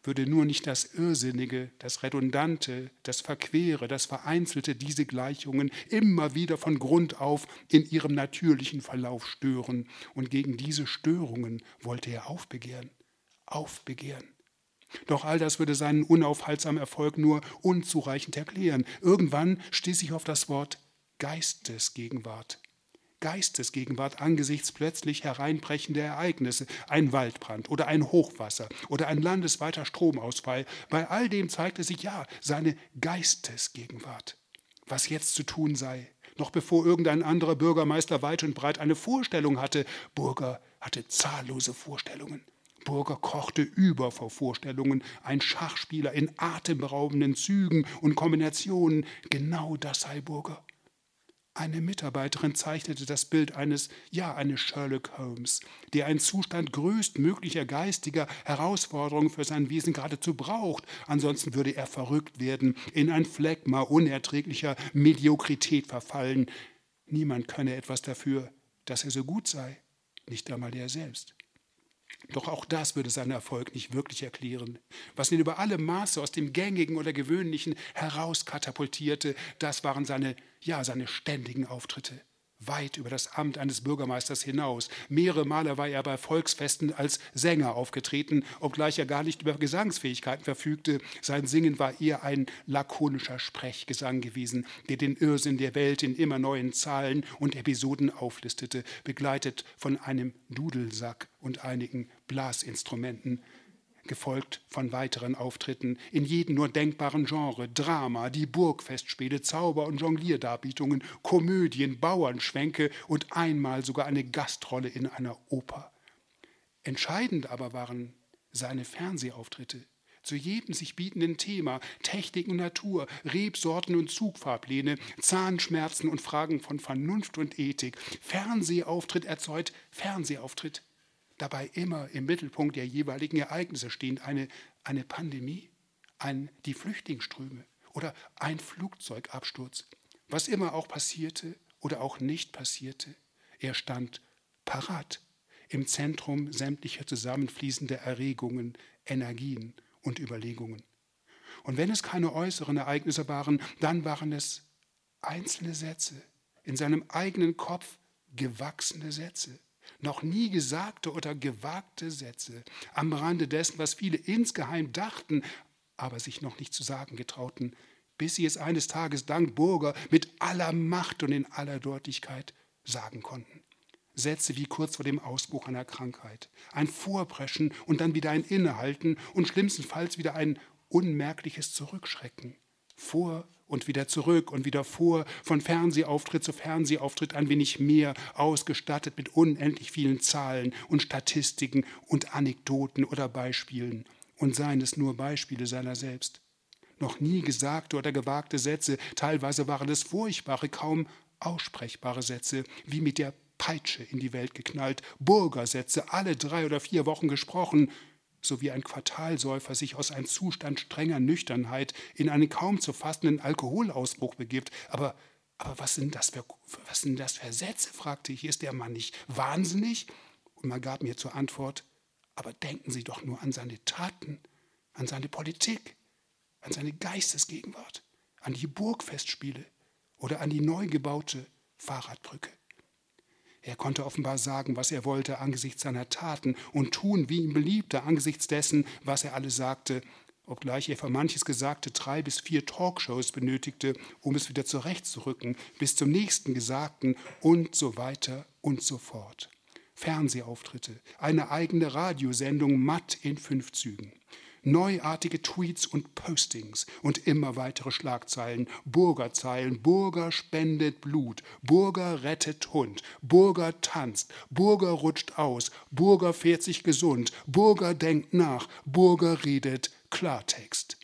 würde nur nicht das Irrsinnige, das Redundante, das Verquere, das Vereinzelte diese Gleichungen immer wieder von Grund auf in ihrem natürlichen Verlauf stören. Und gegen diese Störungen wollte er aufbegehren, aufbegehren. Doch all das würde seinen unaufhaltsamen Erfolg nur unzureichend erklären. Irgendwann stieß ich auf das Wort Geistesgegenwart. Geistesgegenwart angesichts plötzlich hereinbrechender Ereignisse, ein Waldbrand oder ein Hochwasser oder ein landesweiter Stromausfall. Bei all dem zeigte sich ja seine Geistesgegenwart. Was jetzt zu tun sei, noch bevor irgendein anderer Bürgermeister weit und breit eine Vorstellung hatte. Burger hatte zahllose Vorstellungen. Burger kochte über vor Vorstellungen, ein Schachspieler in atemberaubenden Zügen und Kombinationen. Genau das sei Burger. Eine Mitarbeiterin zeichnete das Bild eines, ja, eines Sherlock Holmes, der einen Zustand größtmöglicher geistiger Herausforderungen für sein Wesen geradezu braucht. Ansonsten würde er verrückt werden, in ein Phlegma unerträglicher Mediokrität verfallen. Niemand könne etwas dafür, dass er so gut sei, nicht einmal er selbst. Doch auch das würde seinen Erfolg nicht wirklich erklären. Was ihn über alle Maße aus dem Gängigen oder Gewöhnlichen herauskatapultierte, das waren seine, ja, seine ständigen Auftritte. Weit über das Amt eines Bürgermeisters hinaus. Mehrere Male war er bei Volksfesten als Sänger aufgetreten, obgleich er gar nicht über Gesangsfähigkeiten verfügte. Sein Singen war eher ein lakonischer Sprechgesang gewesen, der den Irrsinn der Welt in immer neuen Zahlen und Episoden auflistete, begleitet von einem Dudelsack und einigen Blasinstrumenten, gefolgt von weiteren Auftritten in jedem nur denkbaren Genre, Drama, die Burgfestspiele, Zauber- und Jonglierdarbietungen, Komödien, Bauernschwänke und einmal sogar eine Gastrolle in einer Oper. Entscheidend aber waren seine Fernsehauftritte. Zu jedem sich bietenden Thema, Technik und Natur, Rebsorten und Zugfahrpläne, Zahnschmerzen und Fragen von Vernunft und Ethik. Fernsehauftritt erzeugt Fernsehauftritt. Dabei immer im Mittelpunkt der jeweiligen Ereignisse stehend eine, eine Pandemie, ein, die Flüchtlingsströme oder ein Flugzeugabsturz. Was immer auch passierte oder auch nicht passierte, er stand parat im Zentrum sämtlicher zusammenfließender Erregungen, Energien und Überlegungen. Und wenn es keine äußeren Ereignisse waren, dann waren es einzelne Sätze, in seinem eigenen Kopf gewachsene Sätze. Noch nie gesagte oder gewagte Sätze am Rande dessen, was viele insgeheim dachten, aber sich noch nicht zu sagen getrauten, bis sie es eines Tages dank Burger mit aller Macht und in aller Deutlichkeit sagen konnten. Sätze wie kurz vor dem Ausbruch einer Krankheit, ein Vorpreschen und dann wieder ein Innehalten und schlimmstenfalls wieder ein unmerkliches Zurückschrecken. Vor und wieder zurück und wieder vor, von Fernsehauftritt zu Fernsehauftritt ein wenig mehr, ausgestattet mit unendlich vielen Zahlen und Statistiken und Anekdoten oder Beispielen. Und seien es nur Beispiele seiner selbst. Noch nie gesagte oder gewagte Sätze, teilweise waren es furchtbare, kaum aussprechbare Sätze, wie mit der Peitsche in die Welt geknallt, Burgersätze, alle drei oder vier Wochen gesprochen, so wie ein Quartalsäufer sich aus einem Zustand strenger Nüchternheit in einen kaum zu fassenden Alkoholausbruch begibt. Aber, aber was sind das für, was sind das für Sätze, fragte ich. Ist der Mann nicht wahnsinnig? Und man gab mir zur Antwort, aber denken Sie doch nur an seine Taten, an seine Politik, an seine Geistesgegenwart, an die Burgfestspiele oder an die neu gebaute Fahrradbrücke. Er konnte offenbar sagen, was er wollte angesichts seiner Taten und tun, wie ihm beliebte, angesichts dessen, was er alles sagte, obgleich er für manches Gesagte drei bis vier Talkshows benötigte, um es wieder zurechtzurücken, bis zum nächsten Gesagten und so weiter und so fort. Fernsehauftritte, eine eigene Radiosendung matt in fünf Zügen. Neuartige Tweets und Postings und immer weitere Schlagzeilen, Burgerzeilen, Burger spendet Blut, Burger rettet Hund, Burger tanzt, Burger rutscht aus, Burger fährt sich gesund, Burger denkt nach, Burger redet Klartext.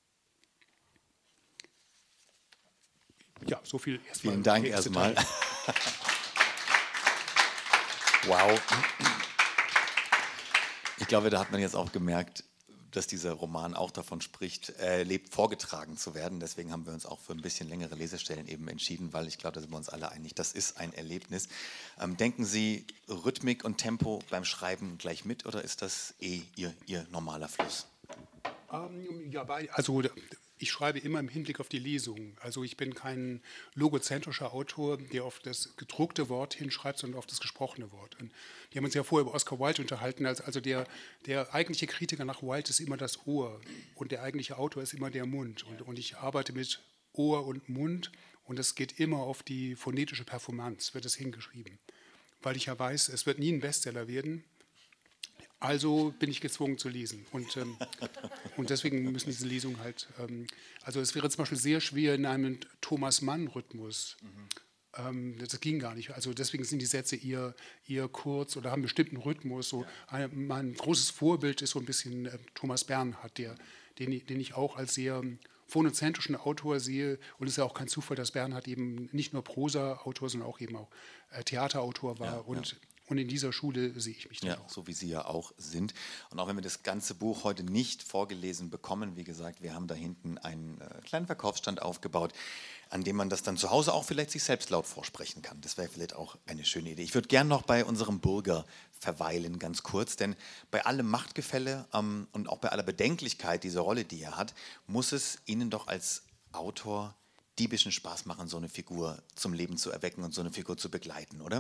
Ja, so viel erstmal. Vielen Dank erstmal. Wow. Ich glaube, da hat man jetzt auch gemerkt, dass dieser Roman auch davon spricht, äh, lebt vorgetragen zu werden. Deswegen haben wir uns auch für ein bisschen längere Lesestellen eben entschieden, weil ich glaube, da sind wir uns alle einig, das ist ein Erlebnis. Ähm, denken Sie Rhythmik und Tempo beim Schreiben gleich mit oder ist das eh Ihr, Ihr normaler Fluss? Ähm, ja, bei, also ich schreibe immer im Hinblick auf die Lesung. Also ich bin kein logozentrischer Autor, der auf das gedruckte Wort hinschreibt, sondern auf das gesprochene Wort. Und wir haben uns ja vorher über Oscar Wilde unterhalten. Also, also der, der eigentliche Kritiker nach Wilde ist immer das Ohr und der eigentliche Autor ist immer der Mund. Und, und ich arbeite mit Ohr und Mund und es geht immer auf die phonetische Performance, wird es hingeschrieben. Weil ich ja weiß, es wird nie ein Bestseller werden. Also bin ich gezwungen zu lesen. Und, ähm, und deswegen müssen diese Lesungen halt, ähm, also es wäre zum Beispiel sehr schwer in einem Thomas-Mann-Rhythmus. Mhm. Ähm, das ging gar nicht. Also deswegen sind die Sätze eher, eher kurz oder haben einen bestimmten Rhythmus. So ein, mein großes Vorbild ist so ein bisschen äh, Thomas Bernhard, der, den, den ich auch als sehr phonozentrischen Autor sehe. Und es ist ja auch kein Zufall, dass Bernhard eben nicht nur Prosa-Autor, sondern auch eben auch äh, Theaterautor war. Ja, und ja. Und in dieser Schule sehe ich mich dann ja, auch. so wie Sie ja auch sind. Und auch wenn wir das ganze Buch heute nicht vorgelesen bekommen, wie gesagt, wir haben da hinten einen äh, kleinen Verkaufsstand aufgebaut, an dem man das dann zu Hause auch vielleicht sich selbst laut vorsprechen kann. Das wäre vielleicht auch eine schöne Idee. Ich würde gern noch bei unserem Bürger verweilen, ganz kurz, denn bei allem Machtgefälle ähm, und auch bei aller Bedenklichkeit dieser Rolle, die er hat, muss es Ihnen doch als Autor diebischen Spaß machen, so eine Figur zum Leben zu erwecken und so eine Figur zu begleiten, oder?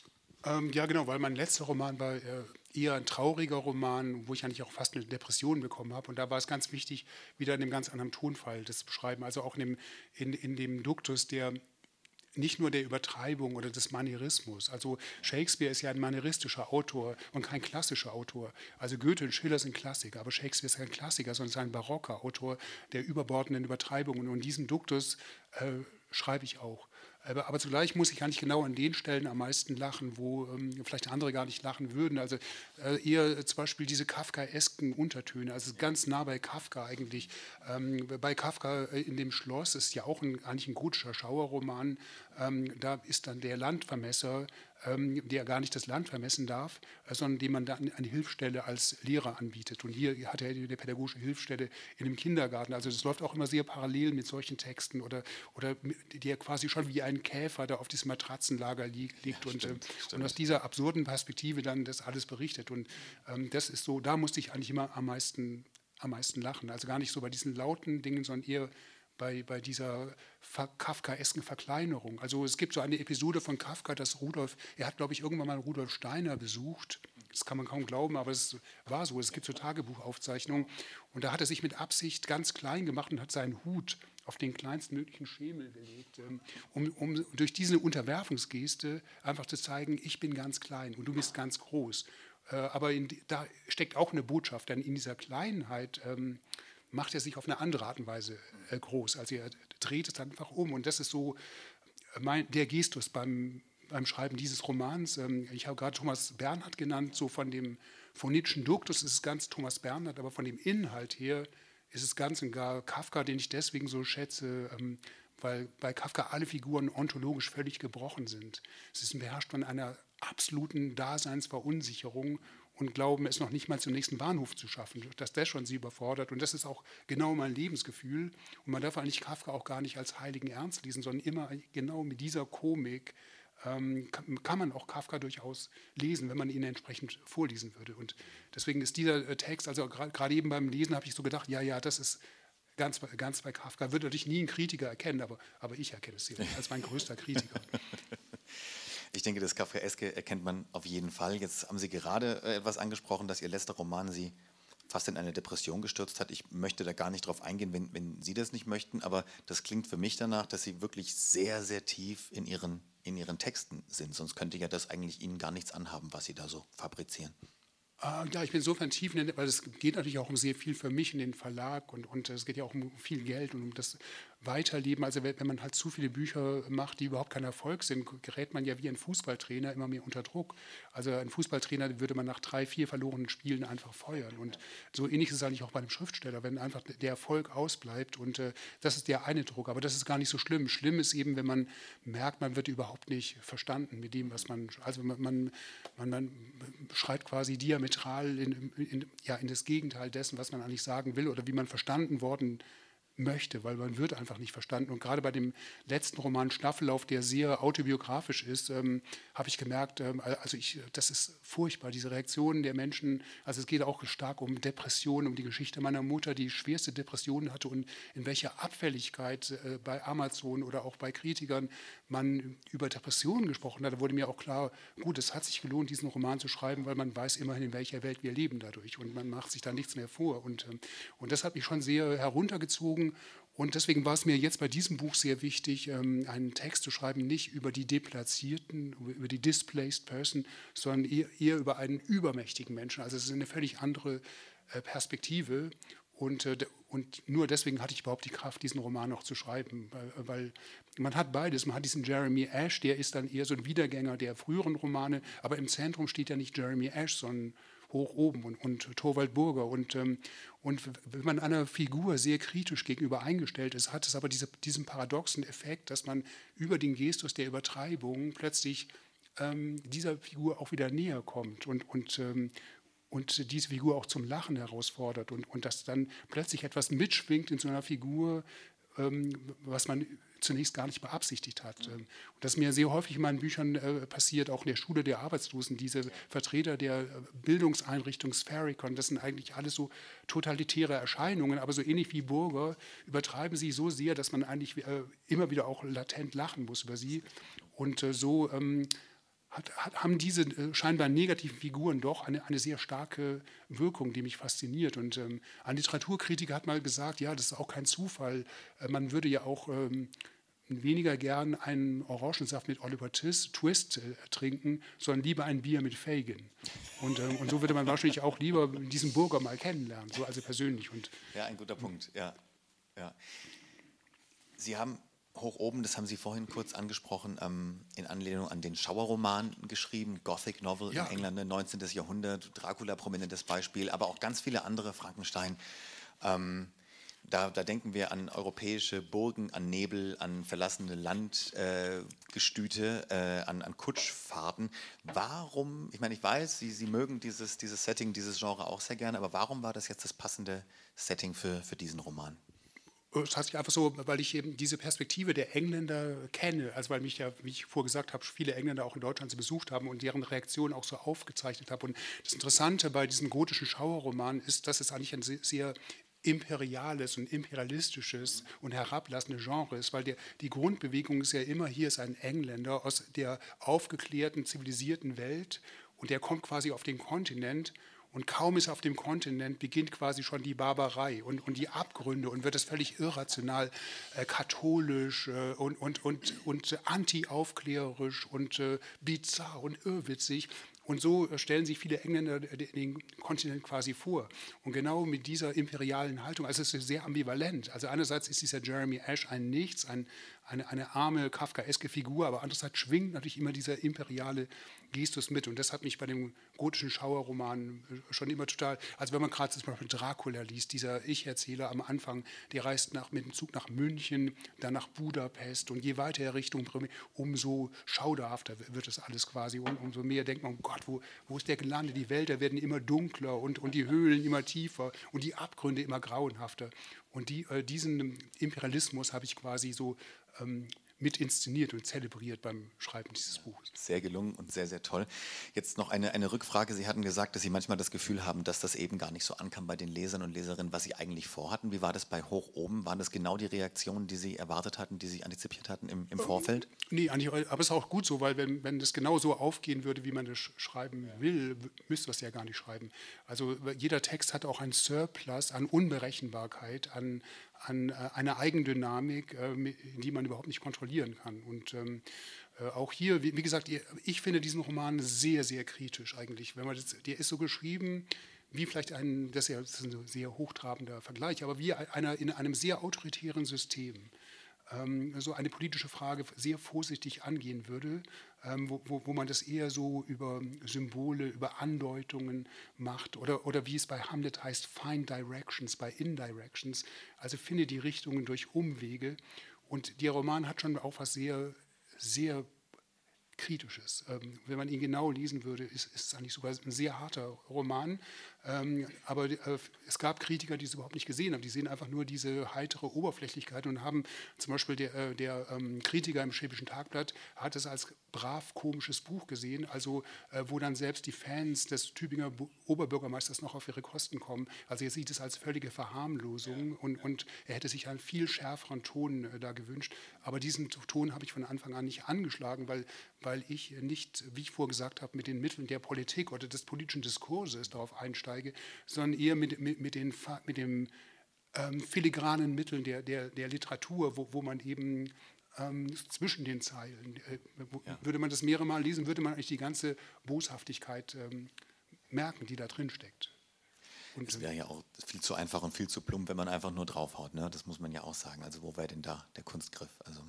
Ähm, ja, genau, weil mein letzter Roman war äh, eher ein trauriger Roman, wo ich eigentlich auch fast eine Depression bekommen habe. Und da war es ganz wichtig, wieder in einem ganz anderen Tonfall das zu beschreiben. Also auch in dem, in, in dem Duktus, der nicht nur der Übertreibung oder des Manierismus. Also Shakespeare ist ja ein manieristischer Autor und kein klassischer Autor. Also Goethe und Schiller sind Klassiker, aber Shakespeare ist kein Klassiker, sondern ist ein barocker Autor der überbordenden Übertreibungen. Und diesen Duktus äh, schreibe ich auch. Aber, aber zugleich muss ich eigentlich genau an den Stellen am meisten lachen, wo ähm, vielleicht andere gar nicht lachen würden. Also äh, eher äh, zum Beispiel diese kafkaesken Untertöne, also ganz nah bei Kafka eigentlich. Ähm, bei Kafka äh, in dem Schloss ist ja auch ein, eigentlich ein gotischer Schauerroman. Ähm, da ist dann der Landvermesser, ähm, der gar nicht das Land vermessen darf, äh, sondern dem man dann eine Hilfsstelle als Lehrer anbietet. Und hier hat er eine pädagogische Hilfsstelle in einem Kindergarten. Also das läuft auch immer sehr parallel mit solchen Texten oder, oder der quasi schon wie ein Käfer da auf diesem Matratzenlager liegt, liegt ja, und, stimmt, äh, stimmt. und aus dieser absurden Perspektive dann das alles berichtet. Und ähm, das ist so, da musste ich eigentlich immer am meisten, am meisten lachen. Also gar nicht so bei diesen lauten Dingen, sondern eher bei, bei dieser kafkaesken Verkleinerung. Also es gibt so eine Episode von Kafka, dass Rudolf, er hat, glaube ich, irgendwann mal Rudolf Steiner besucht. Das kann man kaum glauben, aber es war so. Es gibt so Tagebuchaufzeichnungen. Und da hat er sich mit Absicht ganz klein gemacht und hat seinen Hut auf den kleinstmöglichen Schemel gelegt, um, um durch diese Unterwerfungsgeste einfach zu zeigen, ich bin ganz klein und du bist ganz groß. Aber in, da steckt auch eine Botschaft, denn in dieser Kleinheit ähm, macht er sich auf eine andere Art und Weise äh, groß. Also er dreht es einfach um. Und das ist so mein, der Gestus beim, beim Schreiben dieses Romans. Ähm, ich habe gerade Thomas Bernhard genannt, so von dem phonetischen Duktus ist es ganz Thomas Bernhard, aber von dem Inhalt her ist es ganz und gar Kafka, den ich deswegen so schätze, ähm, weil bei Kafka alle Figuren ontologisch völlig gebrochen sind. Sie sind beherrscht von einer absoluten Daseinsverunsicherung und glauben, es noch nicht mal zum nächsten Bahnhof zu schaffen, dass das schon sie überfordert. Und das ist auch genau mein Lebensgefühl. Und man darf eigentlich Kafka auch gar nicht als heiligen Ernst lesen, sondern immer genau mit dieser Komik ähm, kann, kann man auch Kafka durchaus lesen, wenn man ihn entsprechend vorlesen würde. Und deswegen ist dieser äh, Text, also gerade eben beim Lesen habe ich so gedacht, ja, ja, das ist ganz, ganz bei Kafka. Wird natürlich nie ein Kritiker erkennen, aber, aber ich erkenne es als mein größter Kritiker. Ich denke, das Kafkaeske erkennt man auf jeden Fall. Jetzt haben Sie gerade äh, etwas angesprochen, dass Ihr letzter Roman Sie fast in eine Depression gestürzt hat. Ich möchte da gar nicht drauf eingehen, wenn, wenn Sie das nicht möchten, aber das klingt für mich danach, dass Sie wirklich sehr, sehr tief in Ihren, in Ihren Texten sind. Sonst könnte ja das eigentlich Ihnen gar nichts anhaben, was Sie da so fabrizieren. Uh, ja, ich bin insofern tief, weil es geht natürlich auch um sehr viel für mich in den Verlag und, und es geht ja auch um viel Geld und um das Weiterleben. Also wenn man halt zu viele Bücher macht, die überhaupt kein Erfolg sind, gerät man ja wie ein Fußballtrainer immer mehr unter Druck. Also ein Fußballtrainer würde man nach drei, vier verlorenen Spielen einfach feuern. Und so ähnlich ist es eigentlich auch bei einem Schriftsteller, wenn einfach der Erfolg ausbleibt. Und äh, das ist der eine Druck. Aber das ist gar nicht so schlimm. Schlimm ist eben, wenn man merkt, man wird überhaupt nicht verstanden mit dem, was man, also man, man, man, man schreibt quasi diametral in, in, ja, in das Gegenteil dessen, was man eigentlich sagen will oder wie man verstanden worden möchte, weil man wird einfach nicht verstanden. Und gerade bei dem letzten Roman Staffellauf, der sehr autobiografisch ist, ähm, habe ich gemerkt, ähm, also ich, das ist furchtbar, diese Reaktionen der Menschen. Also es geht auch stark um Depressionen, um die Geschichte meiner Mutter, die schwerste Depressionen hatte und in welcher Abfälligkeit äh, bei Amazon oder auch bei Kritikern man über Depressionen gesprochen hat. Da wurde mir auch klar, gut, es hat sich gelohnt, diesen Roman zu schreiben, weil man weiß immerhin, in welcher Welt wir leben dadurch und man macht sich da nichts mehr vor. Und, ähm, und das hat mich schon sehr heruntergezogen. Und deswegen war es mir jetzt bei diesem Buch sehr wichtig, ähm, einen Text zu schreiben, nicht über die Deplatzierten, über die Displaced Person, sondern eher, eher über einen übermächtigen Menschen. Also es ist eine völlig andere äh, Perspektive. Und, äh, und nur deswegen hatte ich überhaupt die Kraft, diesen Roman noch zu schreiben. Weil, weil man hat beides. Man hat diesen Jeremy Ash, der ist dann eher so ein Wiedergänger der früheren Romane. Aber im Zentrum steht ja nicht Jeremy Ash, sondern hoch oben und, und Torvald Burger. Und, ähm, und wenn man einer Figur sehr kritisch gegenüber eingestellt ist, hat es aber diese, diesen paradoxen Effekt, dass man über den Gestus der Übertreibung plötzlich ähm, dieser Figur auch wieder näher kommt und, und, ähm, und diese Figur auch zum Lachen herausfordert und, und dass dann plötzlich etwas mitschwingt in so einer Figur, ähm, was man zunächst gar nicht beabsichtigt hat. Und das ist mir sehr häufig in meinen Büchern äh, passiert, auch in der Schule der Arbeitslosen. Diese Vertreter der Bildungseinrichtung Sphericon, das sind eigentlich alles so totalitäre Erscheinungen, aber so ähnlich wie Burger übertreiben sie so sehr, dass man eigentlich äh, immer wieder auch latent lachen muss über sie. Und äh, so ähm, hat, hat, haben diese äh, scheinbar negativen Figuren doch eine, eine sehr starke Wirkung, die mich fasziniert. Und ähm, ein Literaturkritiker hat mal gesagt, ja, das ist auch kein Zufall. Äh, man würde ja auch ähm, weniger gern einen Orangensaft mit Oliver Twist, Twist äh, trinken, sondern lieber ein Bier mit Fagin. Und, ähm, und so würde man wahrscheinlich auch lieber diesen Burger mal kennenlernen, so also persönlich. Und, ja, ein guter Punkt, ja. ja. Sie haben hoch oben, das haben Sie vorhin kurz angesprochen, ähm, in Anlehnung an den Schauerroman geschrieben, Gothic Novel ja. in England, neunzehntes Jahrhundert, Dracula prominentes Beispiel, aber auch ganz viele andere, Frankenstein. Ähm, da, da denken wir an europäische Burgen, an Nebel, an verlassene Landgestüte, äh, äh, an, an Kutschfahrten. Warum, ich meine, ich weiß, Sie, Sie mögen dieses, dieses Setting, dieses Genre auch sehr gerne, aber warum war das jetzt das passende Setting für, für diesen Roman? Es hat sich einfach so, weil ich eben diese Perspektive der Engländer kenne, also weil mich ja, wie ich vorher gesagt habe, viele Engländer auch in Deutschland besucht haben und deren Reaktionen auch so aufgezeichnet habe. Und das Interessante bei diesem gotischen Schauerroman ist, dass es eigentlich ein sehr imperiales und imperialistisches und herablassendes Genre ist, weil der, die Grundbewegung ist ja immer, hier ist ein Engländer aus der aufgeklärten, zivilisierten Welt und der kommt quasi auf den Kontinent. Und kaum ist er auf dem Kontinent, beginnt quasi schon die Barbarei und, und die Abgründe und wird es völlig irrational, äh, katholisch äh, und, und, und, und anti-aufklärerisch und äh, bizarr und irrwitzig. Und so stellen sich viele Engländer den Kontinent quasi vor. Und genau mit dieser imperialen Haltung, also es ist sehr ambivalent. Also einerseits ist dieser Jeremy Ash ein Nichts, ein, eine, eine arme, kafkaeske Figur, aber andererseits schwingt natürlich immer dieser imperiale Gestus mit. Und das hat mich bei dem gotischen Schauerroman schon immer total, also wenn man gerade zum Beispiel Dracula liest, dieser Ich-Erzähler am Anfang, der reist nach, mit dem Zug nach München, dann nach Budapest und je weiter er Richtung Bremen, umso schauderhafter wird das alles quasi und umso mehr denkt man, oh Gott, wo, wo ist der gelandet? Die Wälder werden immer dunkler und, und die Höhlen immer tiefer und die Abgründe immer grauenhafter. Und die, äh, diesen Imperialismus habe ich quasi so ähm, mit inszeniert und zelebriert beim Schreiben dieses Buches. Sehr gelungen und sehr, sehr toll. Jetzt noch eine, eine Rückfrage. Sie hatten gesagt, dass Sie manchmal das Gefühl haben, dass das eben gar nicht so ankam bei den Lesern und Leserinnen, was Sie eigentlich vorhatten. Wie war das bei Hoch oben? Waren das genau die Reaktionen, die Sie erwartet hatten, die Sie antizipiert hatten im, im Vorfeld? Ähm, nee, eigentlich, aber es ist auch gut so, weil wenn, wenn das genau so aufgehen würde, wie man das schreiben will, müsste man es ja gar nicht schreiben. Also jeder Text hat auch einen Surplus an Unberechenbarkeit, an an eine Eigendynamik, die man überhaupt nicht kontrollieren kann. Und ähm, auch hier, wie, wie gesagt, ich finde diesen Roman sehr, sehr kritisch eigentlich. Wenn man das, der ist so geschrieben, wie vielleicht ein, das ist ja das ist ein sehr hochtrabender Vergleich, aber wie einer in einem sehr autoritären System ähm, so eine politische Frage sehr vorsichtig angehen würde, ähm, wo, wo, wo man das eher so über Symbole, über Andeutungen macht oder, oder wie es bei Hamlet heißt, find directions, by indirections, also finde die Richtungen durch Umwege. Und der Roman hat schon auch was sehr, sehr Kritisches. Ähm, wenn man ihn genau lesen würde, ist, ist es eigentlich sogar ein sehr harter Roman. Ähm, aber äh, es gab Kritiker, die es überhaupt nicht gesehen haben. Die sehen einfach nur diese heitere Oberflächlichkeit und haben zum Beispiel der, äh, der ähm, Kritiker im Schwäbischen Tagblatt hat es als brav komisches Buch gesehen, also äh, wo dann selbst die Fans des Tübinger Bu- Oberbürgermeisters noch auf ihre Kosten kommen. Also er sieht es als völlige Verharmlosung und, und er hätte sich einen viel schärferen Ton äh, da gewünscht. Aber diesen Ton habe ich von Anfang an nicht angeschlagen, weil, weil ich nicht, wie ich vorher gesagt habe, mit den Mitteln der Politik oder des politischen Diskurses darauf einsteige, sondern eher mit, mit, mit, den, mit dem ähm, filigranen Mitteln der, der, der Literatur, wo, wo man eben ähm, zwischen den Zeilen, äh, wo, Ja. würde man das mehrere Mal lesen, würde man eigentlich die ganze Boshaftigkeit ähm, merken, die da drin steckt. Und, Es wäre ja auch viel zu einfach und viel zu plump, wenn man einfach nur draufhaut. Ne? Das muss man ja auch sagen. Also wo wäre denn da der Kunstgriff? Also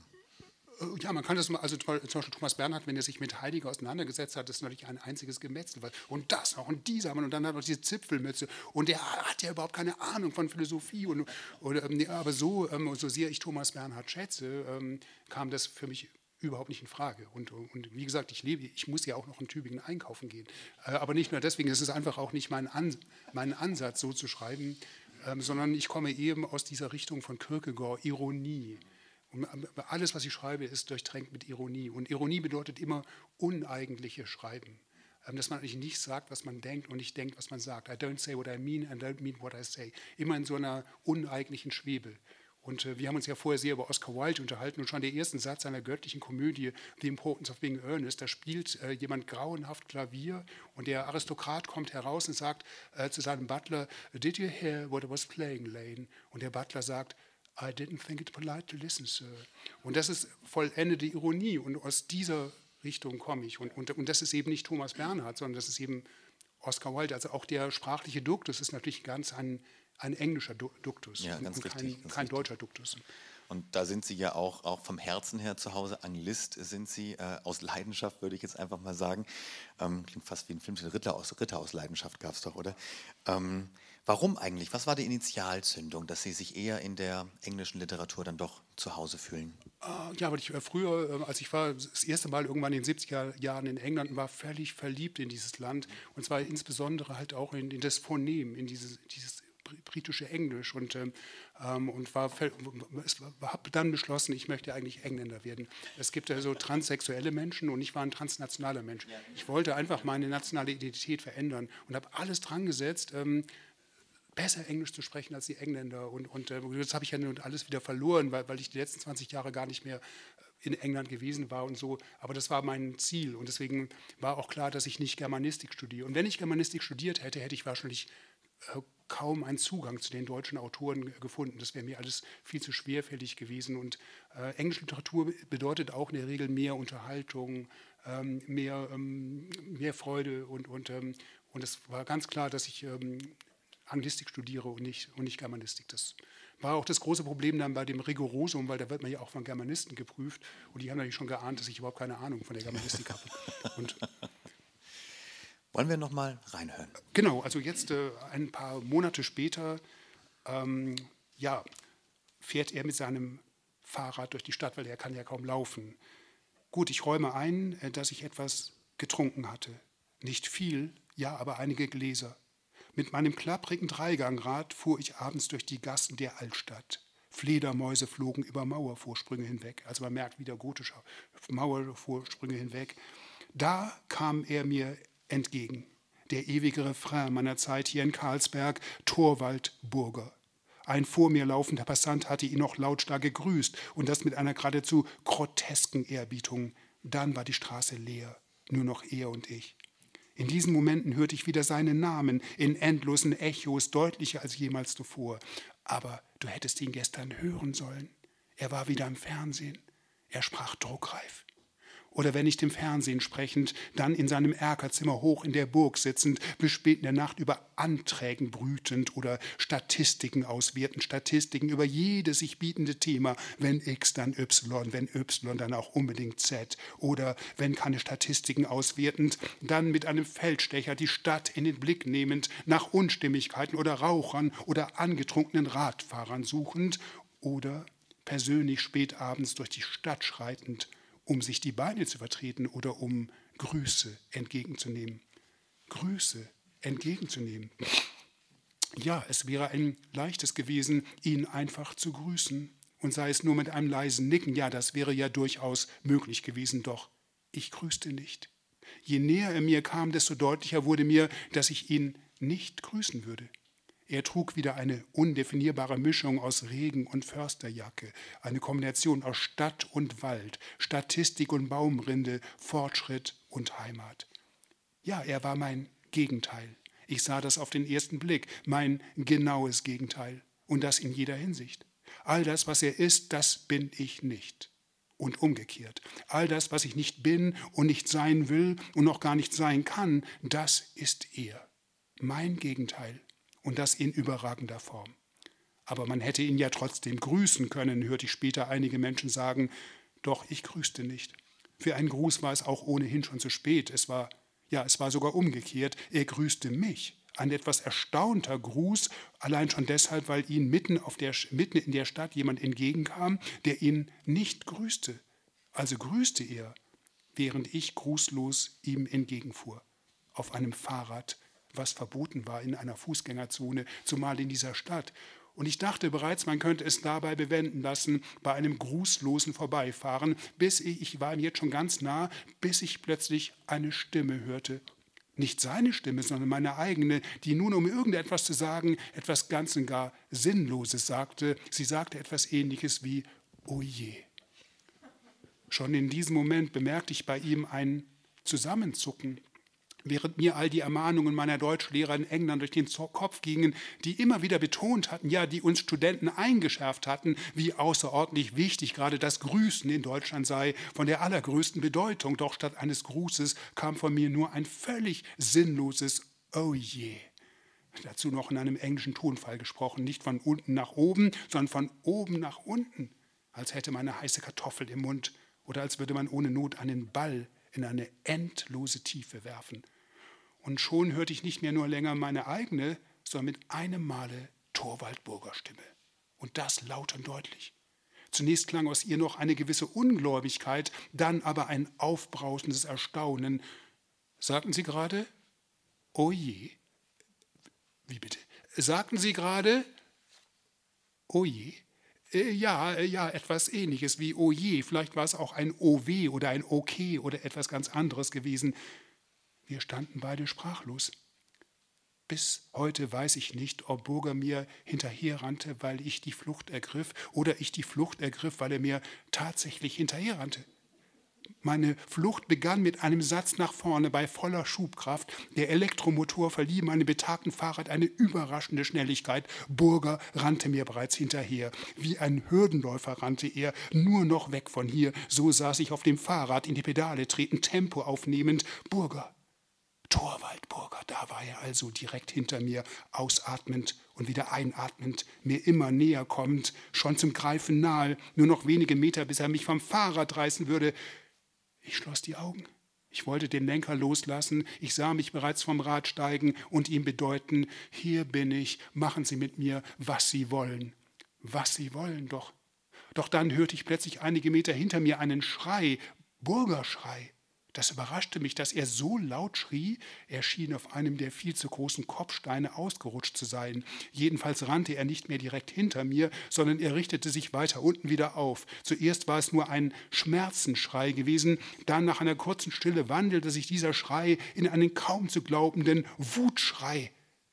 Ja, man kann das mal, also zum Beispiel Thomas Bernhard, wenn er sich mit Heidegger auseinandergesetzt hat, ist natürlich ein einziges Gemetzel. Und das noch und dieser Mann und dann hat er noch diese Zipfelmütze und der hat ja überhaupt keine Ahnung von Philosophie. Und, oder, nee, aber so, ähm, so sehr ich Thomas Bernhard schätze, ähm, kam das für mich überhaupt nicht in Frage. Und, und wie gesagt, ich lebe, ich muss ja auch noch in Tübingen einkaufen gehen. Äh, aber nicht nur deswegen, es ist einfach auch nicht mein, An, mein Ansatz, so zu schreiben, ähm, sondern ich komme eben aus dieser Richtung von Kierkegaard, Ironie. Und alles, was ich schreibe, ist durchtränkt mit Ironie. Und Ironie bedeutet immer uneigentliches Schreiben. Dass man eigentlich nicht sagt, was man denkt und nicht denkt, was man sagt. I don't say what I mean and I don't mean what I say. Immer in so einer uneigentlichen Schwebe. Und äh, wir haben uns ja vorher sehr über Oscar Wilde unterhalten und schon der erste Satz seiner göttlichen Komödie, The Importance of Being Earnest, da spielt äh, jemand grauenhaft Klavier und der Aristokrat kommt heraus und sagt äh, zu seinem Butler, Did you hear what I was playing, Lane? Und der Butler sagt, I didn't think it polite to listen, sir. Und das ist vollendete Ironie und aus dieser Richtung komme ich. Und, und, und das ist eben nicht Thomas Bernhard, sondern das ist eben Oscar Wilde. Also auch der sprachliche Duktus ist natürlich ganz ein, ein englischer Duktus ja, ganz und richtig, kein, ganz kein richtig. deutscher Duktus. Und da sind Sie ja auch, auch vom Herzen her zu Hause. Anglist sind Sie, äh, aus Leidenschaft, würde ich jetzt einfach mal sagen. Ähm, klingt fast wie ein Film, Ritter aus, Ritter aus Leidenschaft gab es doch, oder? Ähm, warum eigentlich? Was war die Initialzündung, dass Sie sich eher in der englischen Literatur dann doch zu Hause fühlen? Äh, ja, weil ich äh, früher, äh, als ich war, das erste Mal irgendwann in den siebziger Jahren in England und war völlig verliebt in dieses Land. Und zwar insbesondere halt auch in, in das Phonem, in dieses, dieses britische Englisch und, ähm, und war, habe dann beschlossen, ich möchte eigentlich Engländer werden. Es gibt ja so transsexuelle Menschen und ich war ein transnationaler Mensch. Ich wollte einfach meine nationale Identität verändern und habe alles dran gesetzt, ähm, besser Englisch zu sprechen als die Engländer. Und, und äh, das habe ich ja nun alles wieder verloren, weil, weil ich die letzten zwanzig Jahre gar nicht mehr in England gewesen war und so. Aber das war mein Ziel und deswegen war auch klar, dass ich nicht Germanistik studiere. Und wenn ich Germanistik studiert hätte, hätte ich wahrscheinlich äh, kaum einen Zugang zu den deutschen Autoren gefunden. Das wäre mir alles viel zu schwerfällig gewesen. Und äh, englische Literatur bedeutet auch in der Regel mehr Unterhaltung, ähm, mehr, ähm, mehr Freude. Und, und, ähm, und es war ganz klar, dass ich ähm, Anglistik studiere und nicht, und nicht Germanistik. Das war auch das große Problem dann bei dem Rigorosum, weil da wird man ja auch von Germanisten geprüft. Und die haben natürlich schon geahnt, dass ich überhaupt keine Ahnung von der Germanistik habe. Und Wollen wir noch mal reinhören? genau, also jetzt äh, ein paar Monate später ähm, ja, fährt er mit seinem Fahrrad durch die Stadt, weil er kann ja kaum laufen. Gut, ich räume ein, äh, dass ich etwas getrunken hatte. Nicht viel, ja, aber einige Gläser. Mit meinem klapprigen Dreigangrad fuhr ich abends durch die Gassen der Altstadt. Fledermäuse flogen über Mauervorsprünge hinweg. Also man merkt wieder gotische Mauervorsprünge hinweg. Da kam er mir entgegen. Der ewige Refrain meiner Zeit hier in Karlsberg, Torvald Burger. Ein vor mir laufender Passant hatte ihn noch lautstark gegrüßt und das mit einer geradezu grotesken Ehrbietung. Dann war die Straße leer, nur noch er und ich. In diesen Momenten hörte ich wieder seinen Namen in endlosen Echos, deutlicher als jemals zuvor. Aber du hättest ihn gestern hören sollen. Er war wieder im Fernsehen. Er sprach druckreif. Oder wenn nicht im Fernsehen sprechend, dann in seinem Erkerzimmer hoch in der Burg sitzend, bis spät in der Nacht über Anträgen brütend oder Statistiken auswertend, Statistiken über jedes sich bietende Thema, wenn X, dann Y, wenn Y, dann auch unbedingt Z. Oder wenn keine Statistiken auswertend, dann mit einem Feldstecher die Stadt in den Blick nehmend, nach Unstimmigkeiten oder Rauchern oder angetrunkenen Radfahrern suchend oder persönlich spätabends durch die Stadt schreitend, um sich die Beine zu vertreten oder um Grüße entgegenzunehmen. Grüße entgegenzunehmen. Ja, es wäre ein leichtes gewesen, ihn einfach zu grüßen. Und sei es nur mit einem leisen Nicken, ja, das wäre ja durchaus möglich gewesen, doch ich grüßte nicht. Je näher er mir kam, desto deutlicher wurde mir, dass ich ihn nicht grüßen würde. Er trug wieder eine undefinierbare Mischung aus Regen- und Försterjacke, eine Kombination aus Stadt und Wald, Statistik und Baumrinde, Fortschritt und Heimat. Ja, er war mein Gegenteil. Ich sah das auf den ersten Blick, mein genaues Gegenteil. Und das in jeder Hinsicht. All das, was er ist, das bin ich nicht. Und umgekehrt. All das, was ich nicht bin und nicht sein will und noch gar nicht sein kann, das ist er. Mein Gegenteil. Und das in überragender Form. Aber man hätte ihn ja trotzdem grüßen können, hörte ich später einige Menschen sagen. Doch ich grüßte nicht. Für einen Gruß war es auch ohnehin schon zu spät. Es war, ja, es war sogar umgekehrt. Er grüßte mich. Ein etwas erstaunter Gruß, allein schon deshalb, weil ihm mitten, auf der, mitten in der Stadt jemand entgegenkam, der ihn nicht grüßte. Also grüßte er, während ich grußlos ihm entgegenfuhr. Auf einem Fahrrad, was verboten war in einer Fußgängerzone, zumal in dieser Stadt. Und ich dachte bereits, man könnte es dabei bewenden lassen, bei einem grußlosen Vorbeifahren, bis ich, ich war ihm jetzt schon ganz nah, bis ich plötzlich eine Stimme hörte. Nicht seine Stimme, sondern meine eigene, die nun, um irgendetwas zu sagen, etwas ganz und gar Sinnloses sagte. Sie sagte etwas Ähnliches wie, oh je. Schon in diesem Moment bemerkte ich bei ihm ein Zusammenzucken, während mir all die Ermahnungen meiner Deutschlehrer in England durch den Kopf gingen, die immer wieder betont hatten, ja, die uns Studenten eingeschärft hatten, wie außerordentlich wichtig gerade das Grüßen in Deutschland sei, von der allergrößten Bedeutung. Doch statt eines Grußes kam von mir nur ein völlig sinnloses Oh je. Dazu noch in einem englischen Tonfall gesprochen, nicht von unten nach oben, sondern von oben nach unten, als hätte man eine heiße Kartoffel im Mund oder als würde man ohne Not einen Ball in eine endlose Tiefe werfen. Und schon hörte ich nicht mehr nur länger meine eigene, sondern mit einem Male Torvald Burger Stimme. Und das laut und deutlich. Zunächst klang aus ihr noch eine gewisse Ungläubigkeit, dann aber ein aufbrausendes Erstaunen. Sagten Sie gerade, oh je? Wie bitte? Sagten Sie gerade, oh je? Ja, ja, etwas Ähnliches wie oh je. Vielleicht war es auch ein oh weh oder ein okay oder etwas ganz anderes gewesen. Wir standen beide sprachlos. Bis heute weiß ich nicht, ob Burger mir hinterherrannte, weil ich die Flucht ergriff, oder ich die Flucht ergriff, weil er mir tatsächlich hinterherrannte. Meine Flucht begann mit einem Satz nach vorne bei voller Schubkraft. Der Elektromotor verlieh meinem betagten Fahrrad eine überraschende Schnelligkeit. Burger rannte mir bereits hinterher. Wie ein Hürdenläufer rannte er, nur noch weg von hier. So saß ich auf dem Fahrrad, in die Pedale tretend, Tempo aufnehmend. Burger, Torvald Burger, da war er also direkt hinter mir, ausatmend und wieder einatmend, mir immer näher kommend, schon zum Greifen nahe, nur noch wenige Meter, bis er mich vom Fahrrad reißen würde. Ich schloss die Augen. Ich wollte den Lenker loslassen. Ich sah mich bereits vom Rad steigen und ihm bedeuten, hier bin ich, machen Sie mit mir, was Sie wollen. Was Sie wollen, doch. Doch dann hörte ich plötzlich einige Meter hinter mir einen Schrei, Burgerschrei. Das überraschte mich, dass er so laut schrie. Er schien auf einem der viel zu großen Kopfsteine ausgerutscht zu sein. Jedenfalls rannte er nicht mehr direkt hinter mir, sondern er richtete sich weiter unten wieder auf. Zuerst war es nur ein Schmerzensschrei gewesen, dann nach einer kurzen Stille wandelte sich dieser Schrei in einen kaum zu glaubenden Wutschrei.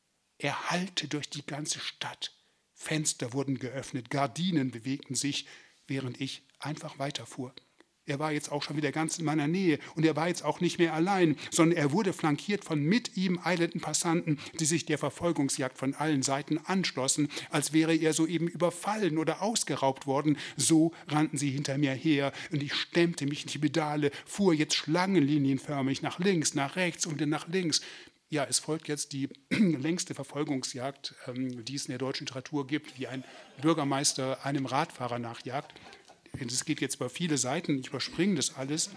Er hallte durch die ganze Stadt. Fenster wurden geöffnet, Gardinen bewegten sich, während ich einfach weiterfuhr. Er war jetzt auch schon wieder ganz in meiner Nähe und er war jetzt auch nicht mehr allein, sondern er wurde flankiert von mit ihm eilenden Passanten, die sich der Verfolgungsjagd von allen Seiten anschlossen, als wäre er soeben überfallen oder ausgeraubt worden. So rannten sie hinter mir her und ich stemmte mich in die Pedale, fuhr jetzt schlangenlinienförmig nach links, nach rechts und dann nach links. Ja, es folgt jetzt die längste Verfolgungsjagd, ähm, die es in der deutschen Literatur gibt, wie ein Bürgermeister einem Radfahrer nachjagt. Es geht jetzt über viele Seiten, ich überspringe das alles.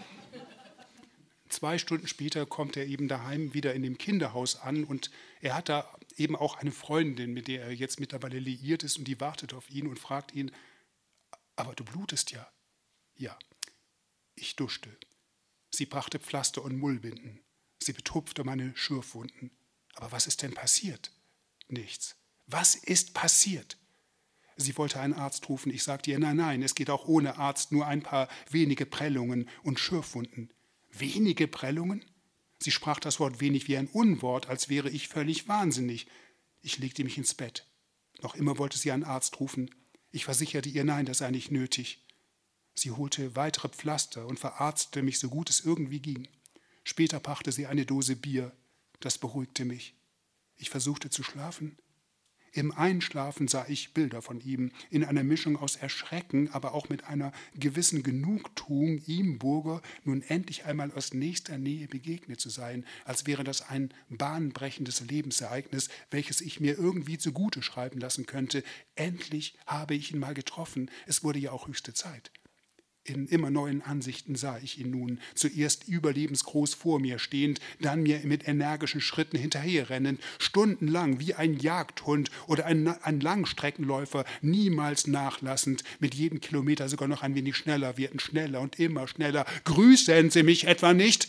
Zwei Stunden später kommt er eben daheim wieder in dem Kinderhaus an und er hat da eben auch eine Freundin, mit der er jetzt mittlerweile liiert ist und die wartet auf ihn und fragt ihn, aber du blutest ja. Ja, ich duschte. Sie brachte Pflaster und Mullbinden. Sie betupfte meine Schürfwunden. Aber was ist denn passiert? Nichts. Was ist passiert? Sie wollte einen Arzt rufen. Ich sagte ihr, nein, nein, es geht auch ohne Arzt, nur ein paar wenige Prellungen und Schürfwunden. Wenige Prellungen? Sie sprach das Wort wenig wie ein Unwort, als wäre ich völlig wahnsinnig. Ich legte mich ins Bett. Noch immer wollte sie einen Arzt rufen. Ich versicherte ihr, nein, das sei nicht nötig. Sie holte weitere Pflaster und verarztete mich, so gut es irgendwie ging. Später brachte sie eine Dose Bier. Das beruhigte mich. Ich versuchte zu schlafen. Im Einschlafen sah ich Bilder von ihm, in einer Mischung aus Erschrecken, aber auch mit einer gewissen Genugtuung, ihm, Burger, nun endlich einmal aus nächster Nähe begegnet zu sein, als wäre das ein bahnbrechendes Lebensereignis, welches ich mir irgendwie zugute schreiben lassen könnte. Endlich habe ich ihn mal getroffen. Es wurde ja auch höchste Zeit. In immer neuen Ansichten sah ich ihn nun, zuerst überlebensgroß vor mir stehend, dann mir mit energischen Schritten hinterherrennend, stundenlang wie ein Jagdhund oder ein, ein Langstreckenläufer, niemals nachlassend, mit jedem Kilometer sogar noch ein wenig schneller werden, schneller und immer schneller. Grüßen Sie mich etwa nicht?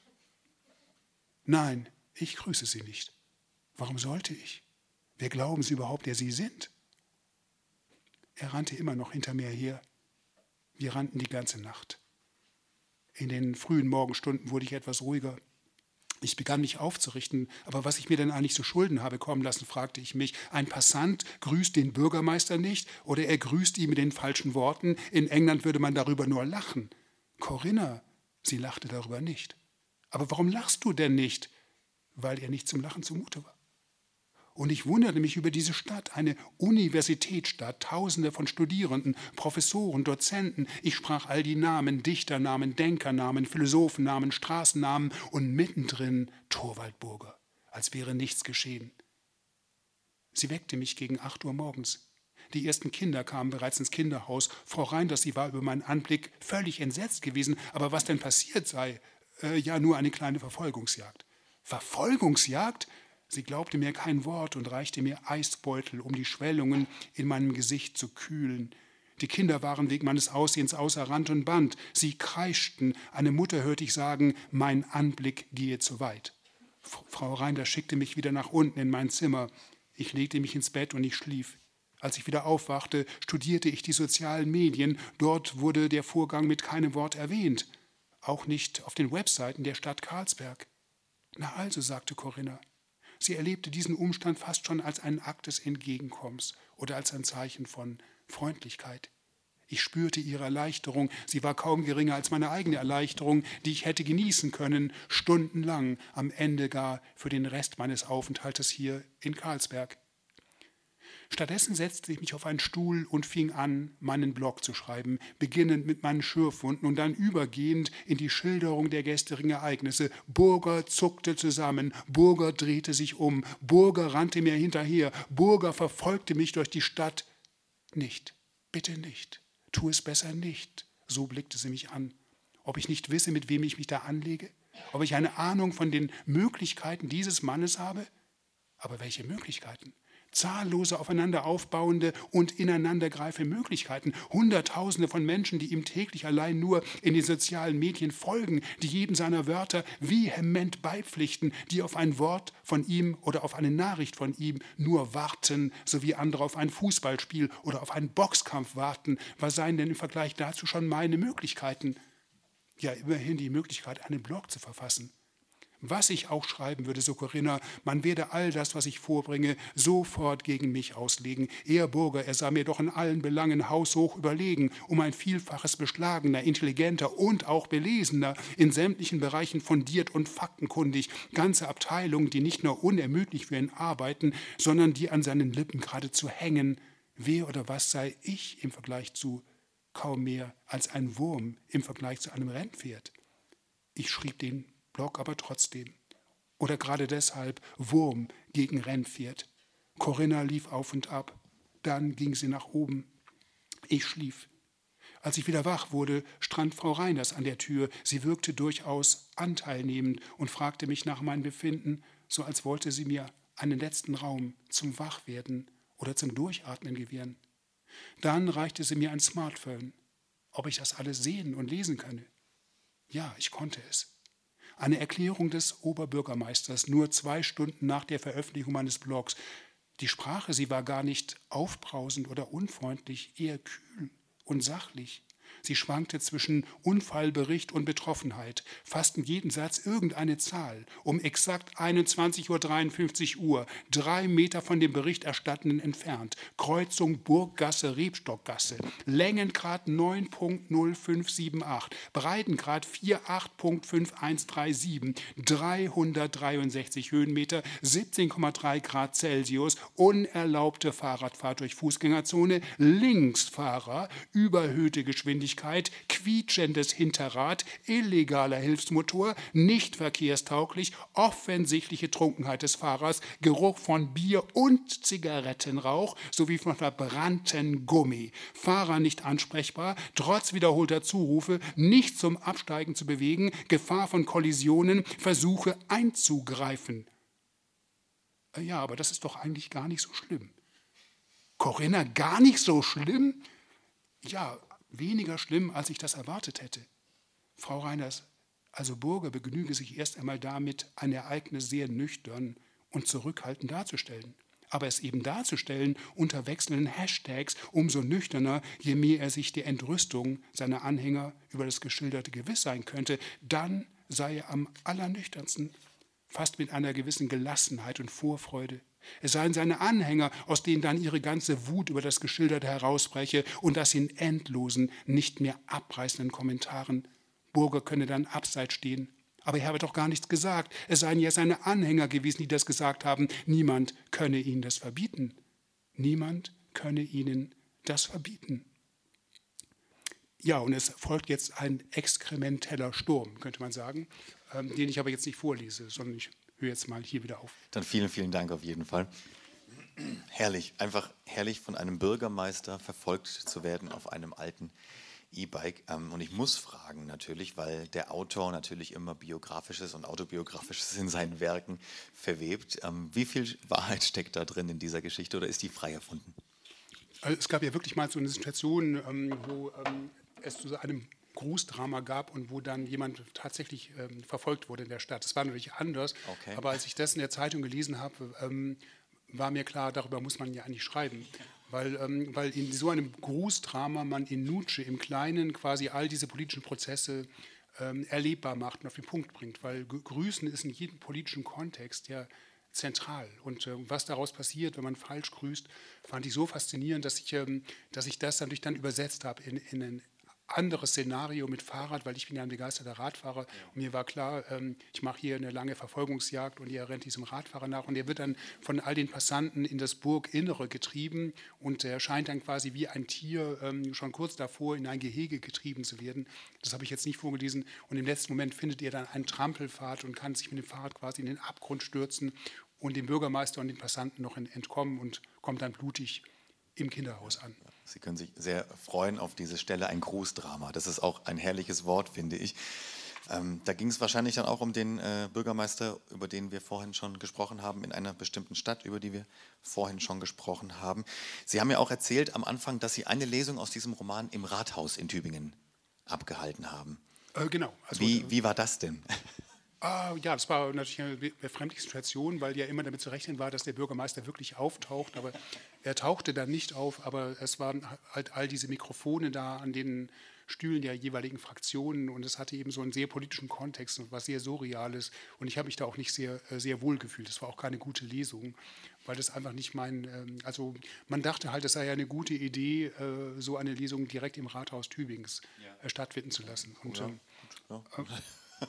Nein, ich grüße Sie nicht. Warum sollte ich? Wer glauben Sie überhaupt, der Sie sind? Er rannte immer noch hinter mir her. Wir rannten die ganze Nacht. In den frühen Morgenstunden wurde ich etwas ruhiger. Ich begann mich aufzurichten, aber was ich mir denn eigentlich zu Schulden habe kommen lassen, fragte ich mich. Ein Passant grüßt den Bürgermeister nicht oder er grüßt ihn mit den falschen Worten. In England würde man darüber nur lachen. Corinna, sie lachte darüber nicht. Aber warum lachst du denn nicht? Weil er nicht zum Lachen zumute war. Und ich wunderte mich über diese Stadt, eine Universitätsstadt, Tausende von Studierenden, Professoren, Dozenten. Ich sprach all die Namen, Dichternamen, Denkernamen, Philosophennamen, Straßennamen und mittendrin Torvald Burger, als wäre nichts geschehen. Sie weckte mich gegen acht Uhr morgens. Die ersten Kinder kamen bereits ins Kinderhaus. Frau Reinders, sie war über meinen Anblick völlig entsetzt gewesen. Aber was denn passiert sei? Äh, ja, nur eine kleine Verfolgungsjagd. Verfolgungsjagd? Sie glaubte mir kein Wort und reichte mir Eisbeutel, um die Schwellungen in meinem Gesicht zu kühlen. Die Kinder waren wegen meines Aussehens außer Rand und Band. Sie kreischten. Eine Mutter hörte ich sagen, mein Anblick gehe zu weit. Frau Reinders schickte mich wieder nach unten in mein Zimmer. Ich legte mich ins Bett und ich schlief. Als ich wieder aufwachte, studierte ich die sozialen Medien. Dort wurde der Vorgang mit keinem Wort erwähnt. Auch nicht auf den Webseiten der Stadt Carlsberg. Na also, sagte Corinna. Sie erlebte diesen Umstand fast schon als einen Akt des Entgegenkommens oder als ein Zeichen von Freundlichkeit. Ich spürte ihre Erleichterung. Sie war kaum geringer als meine eigene Erleichterung, die ich hätte genießen können, stundenlang, am Ende gar für den Rest meines Aufenthaltes hier in Carlsberg. Stattdessen setzte ich mich auf einen Stuhl und fing an, meinen Blog zu schreiben, beginnend mit meinen Schürfwunden und dann übergehend in die Schilderung der gestrigen Ereignisse. Burger zuckte zusammen, Burger drehte sich um, Burger rannte mir hinterher, Burger verfolgte mich durch die Stadt. Nicht, bitte nicht, tu es besser nicht, so blickte sie mich an. Ob ich nicht wisse, mit wem ich mich da anlege? Ob ich eine Ahnung von den Möglichkeiten dieses Mannes habe? Aber welche Möglichkeiten? Zahllose aufeinander aufbauende und ineinandergreifende Möglichkeiten. Hunderttausende von Menschen, die ihm täglich allein nur in den sozialen Medien folgen, die jedem seiner Wörter vehement beipflichten, die auf ein Wort von ihm oder auf eine Nachricht von ihm nur warten, so wie andere auf ein Fußballspiel oder auf einen Boxkampf warten. Was seien denn im Vergleich dazu schon meine Möglichkeiten? Ja, immerhin die Möglichkeit, einen Blog zu verfassen. Was ich auch schreiben würde, so Corinna, man werde all das, was ich vorbringe, sofort gegen mich auslegen. Er, Burger, er sei mir doch in allen Belangen haushoch überlegen, um ein Vielfaches beschlagener, intelligenter und auch belesener, in sämtlichen Bereichen fundiert und faktenkundig. Ganze Abteilungen, die nicht nur unermüdlich für ihn arbeiten, sondern die an seinen Lippen geradezu hängen. Wer oder was sei ich im Vergleich zu kaum mehr als ein Wurm im Vergleich zu einem Rennpferd? Ich schrieb den Blog aber trotzdem. Oder gerade deshalb Wurm gegen Rennpferd. Corinna lief auf und ab. Dann ging sie nach oben. Ich schlief. Als ich wieder wach wurde, stand Frau Reinders an der Tür. Sie wirkte durchaus anteilnehmend und fragte mich nach meinem Befinden, so als wollte sie mir einen letzten Raum zum Wachwerden oder zum Durchatmen gewähren. Dann reichte sie mir ein Smartphone, ob ich das alles sehen und lesen könne. Ja, ich konnte es. Eine Erklärung des Oberbürgermeisters, nur zwei Stunden nach der Veröffentlichung meines Blogs. Die Sprache, sie war gar nicht aufbrausend oder unfreundlich, eher kühl und sachlich. Sie schwankte zwischen Unfallbericht und Betroffenheit, fast in jedem Satz irgendeine Zahl. Um exakt einundzwanzig Uhr dreiundfünfzig, drei Meter von dem Berichterstattenden entfernt, Kreuzung Burggasse, Rebstockgasse, Längengrad neun Komma null fünf sieben acht, Breitengrad acht Komma fünf eins drei sieben, dreihundertdreiundsechzig Höhenmeter, siebzehn Komma drei Grad Celsius, unerlaubte Fahrradfahrt durch Fußgängerzone, Linksfahrer, überhöhte Geschwindigkeit, quietschendes Hinterrad, illegaler Hilfsmotor, nicht verkehrstauglich, offensichtliche Trunkenheit des Fahrers, Geruch von Bier und Zigarettenrauch sowie von verbrannten Gummi. Fahrer nicht ansprechbar, trotz wiederholter Zurufe, nicht zum Absteigen zu bewegen, Gefahr von Kollisionen, Versuche einzugreifen. Ja, aber das ist doch eigentlich gar nicht so schlimm. Corinna, gar nicht so schlimm? Ja, weniger schlimm, als ich das erwartet hätte. Frau Reiners, also Burger begnüge sich erst einmal damit, ein Ereignis sehr nüchtern und zurückhaltend darzustellen. Aber es eben darzustellen unter wechselnden Hashtags umso nüchterner, je mehr er sich der Entrüstung seiner Anhänger über das Geschilderte gewiss sein könnte, dann sei er am allernüchternsten, fast mit einer gewissen Gelassenheit und Vorfreude. Es seien seine Anhänger, aus denen dann ihre ganze Wut über das Geschilderte herausbreche und das in endlosen, nicht mehr abreißenden Kommentaren. Burger könne dann abseits stehen. Aber er habe doch gar nichts gesagt. Es seien ja seine Anhänger gewesen, die das gesagt haben. Niemand könne ihnen das verbieten. Niemand könne ihnen das verbieten. Ja, und es folgt jetzt ein exkrementeller Sturm, könnte man sagen, ähm, den ich aber jetzt nicht vorlese, sondern ich höre jetzt mal hier wieder auf. Dann vielen, vielen Dank auf jeden Fall. Herrlich, einfach herrlich, von einem Bürgermeister verfolgt zu werden auf einem alten E-Bike. Und ich muss fragen natürlich, weil der Autor natürlich immer Biografisches und Autobiografisches in seinen Werken verwebt. Wie viel Wahrheit steckt da drin in dieser Geschichte oder ist die frei erfunden? Also es gab ja wirklich mal so eine Situation, wo es zu einem Grußdrama gab und wo dann jemand tatsächlich ähm, verfolgt wurde in der Stadt. Das war natürlich anders, okay. Aber als ich das in der Zeitung gelesen habe, ähm, war mir klar, darüber muss man ja eigentlich schreiben. Weil, ähm, weil in so einem Grußdrama man in Nuce im Kleinen quasi all diese politischen Prozesse ähm, erlebbar macht und auf den Punkt bringt. Weil Grüßen ist in jedem politischen Kontext ja zentral. Und äh, was daraus passiert, wenn man falsch grüßt, fand ich so faszinierend, dass ich, ähm, dass ich das natürlich dann übersetzt habe in, in ein anderes Szenario mit Fahrrad, weil ich bin ja ein begeisterter Radfahrer. Ja. Und mir war klar, ähm, ich mache hier eine lange Verfolgungsjagd und er rennt diesem Radfahrer nach und er wird dann von all den Passanten in das Burginnere getrieben und er scheint dann quasi wie ein Tier ähm, schon kurz davor in ein Gehege getrieben zu werden. Das habe ich jetzt nicht vorgelesen und im letzten Moment findet er dann einen Trampelpfad und kann sich mit dem Fahrrad quasi in den Abgrund stürzen und dem Bürgermeister und den Passanten noch entkommen und kommt dann blutig im Kinderhaus an. Sie können sich sehr freuen auf diese Stelle, ein Grußdrama. Das ist auch ein herrliches Wort, finde ich. Ähm, da ging es wahrscheinlich dann auch um den äh, Bürgermeister, über den wir vorhin schon gesprochen haben, in einer bestimmten Stadt, über die wir vorhin schon gesprochen haben. Sie haben ja auch erzählt am Anfang, dass Sie eine Lesung aus diesem Roman im Rathaus in Tübingen abgehalten haben. Äh, genau. Also, wie, wie war das denn? Ah, ja, das war natürlich eine befremdliche Situation, weil ja immer damit zu rechnen war, dass der Bürgermeister wirklich auftaucht. Aber er tauchte dann nicht auf, aber es waren halt all diese Mikrofone da an den Stühlen der jeweiligen Fraktionen und es hatte eben so einen sehr politischen Kontext und was sehr Surreales. Und ich habe mich da auch nicht sehr, sehr wohl gefühlt. Das war auch keine gute Lesung, weil das einfach nicht mein, also man dachte halt, es sei ja eine gute Idee, so eine Lesung direkt im Rathaus Tübingens ja. stattfinden zu lassen. Und, ja, ja. Äh,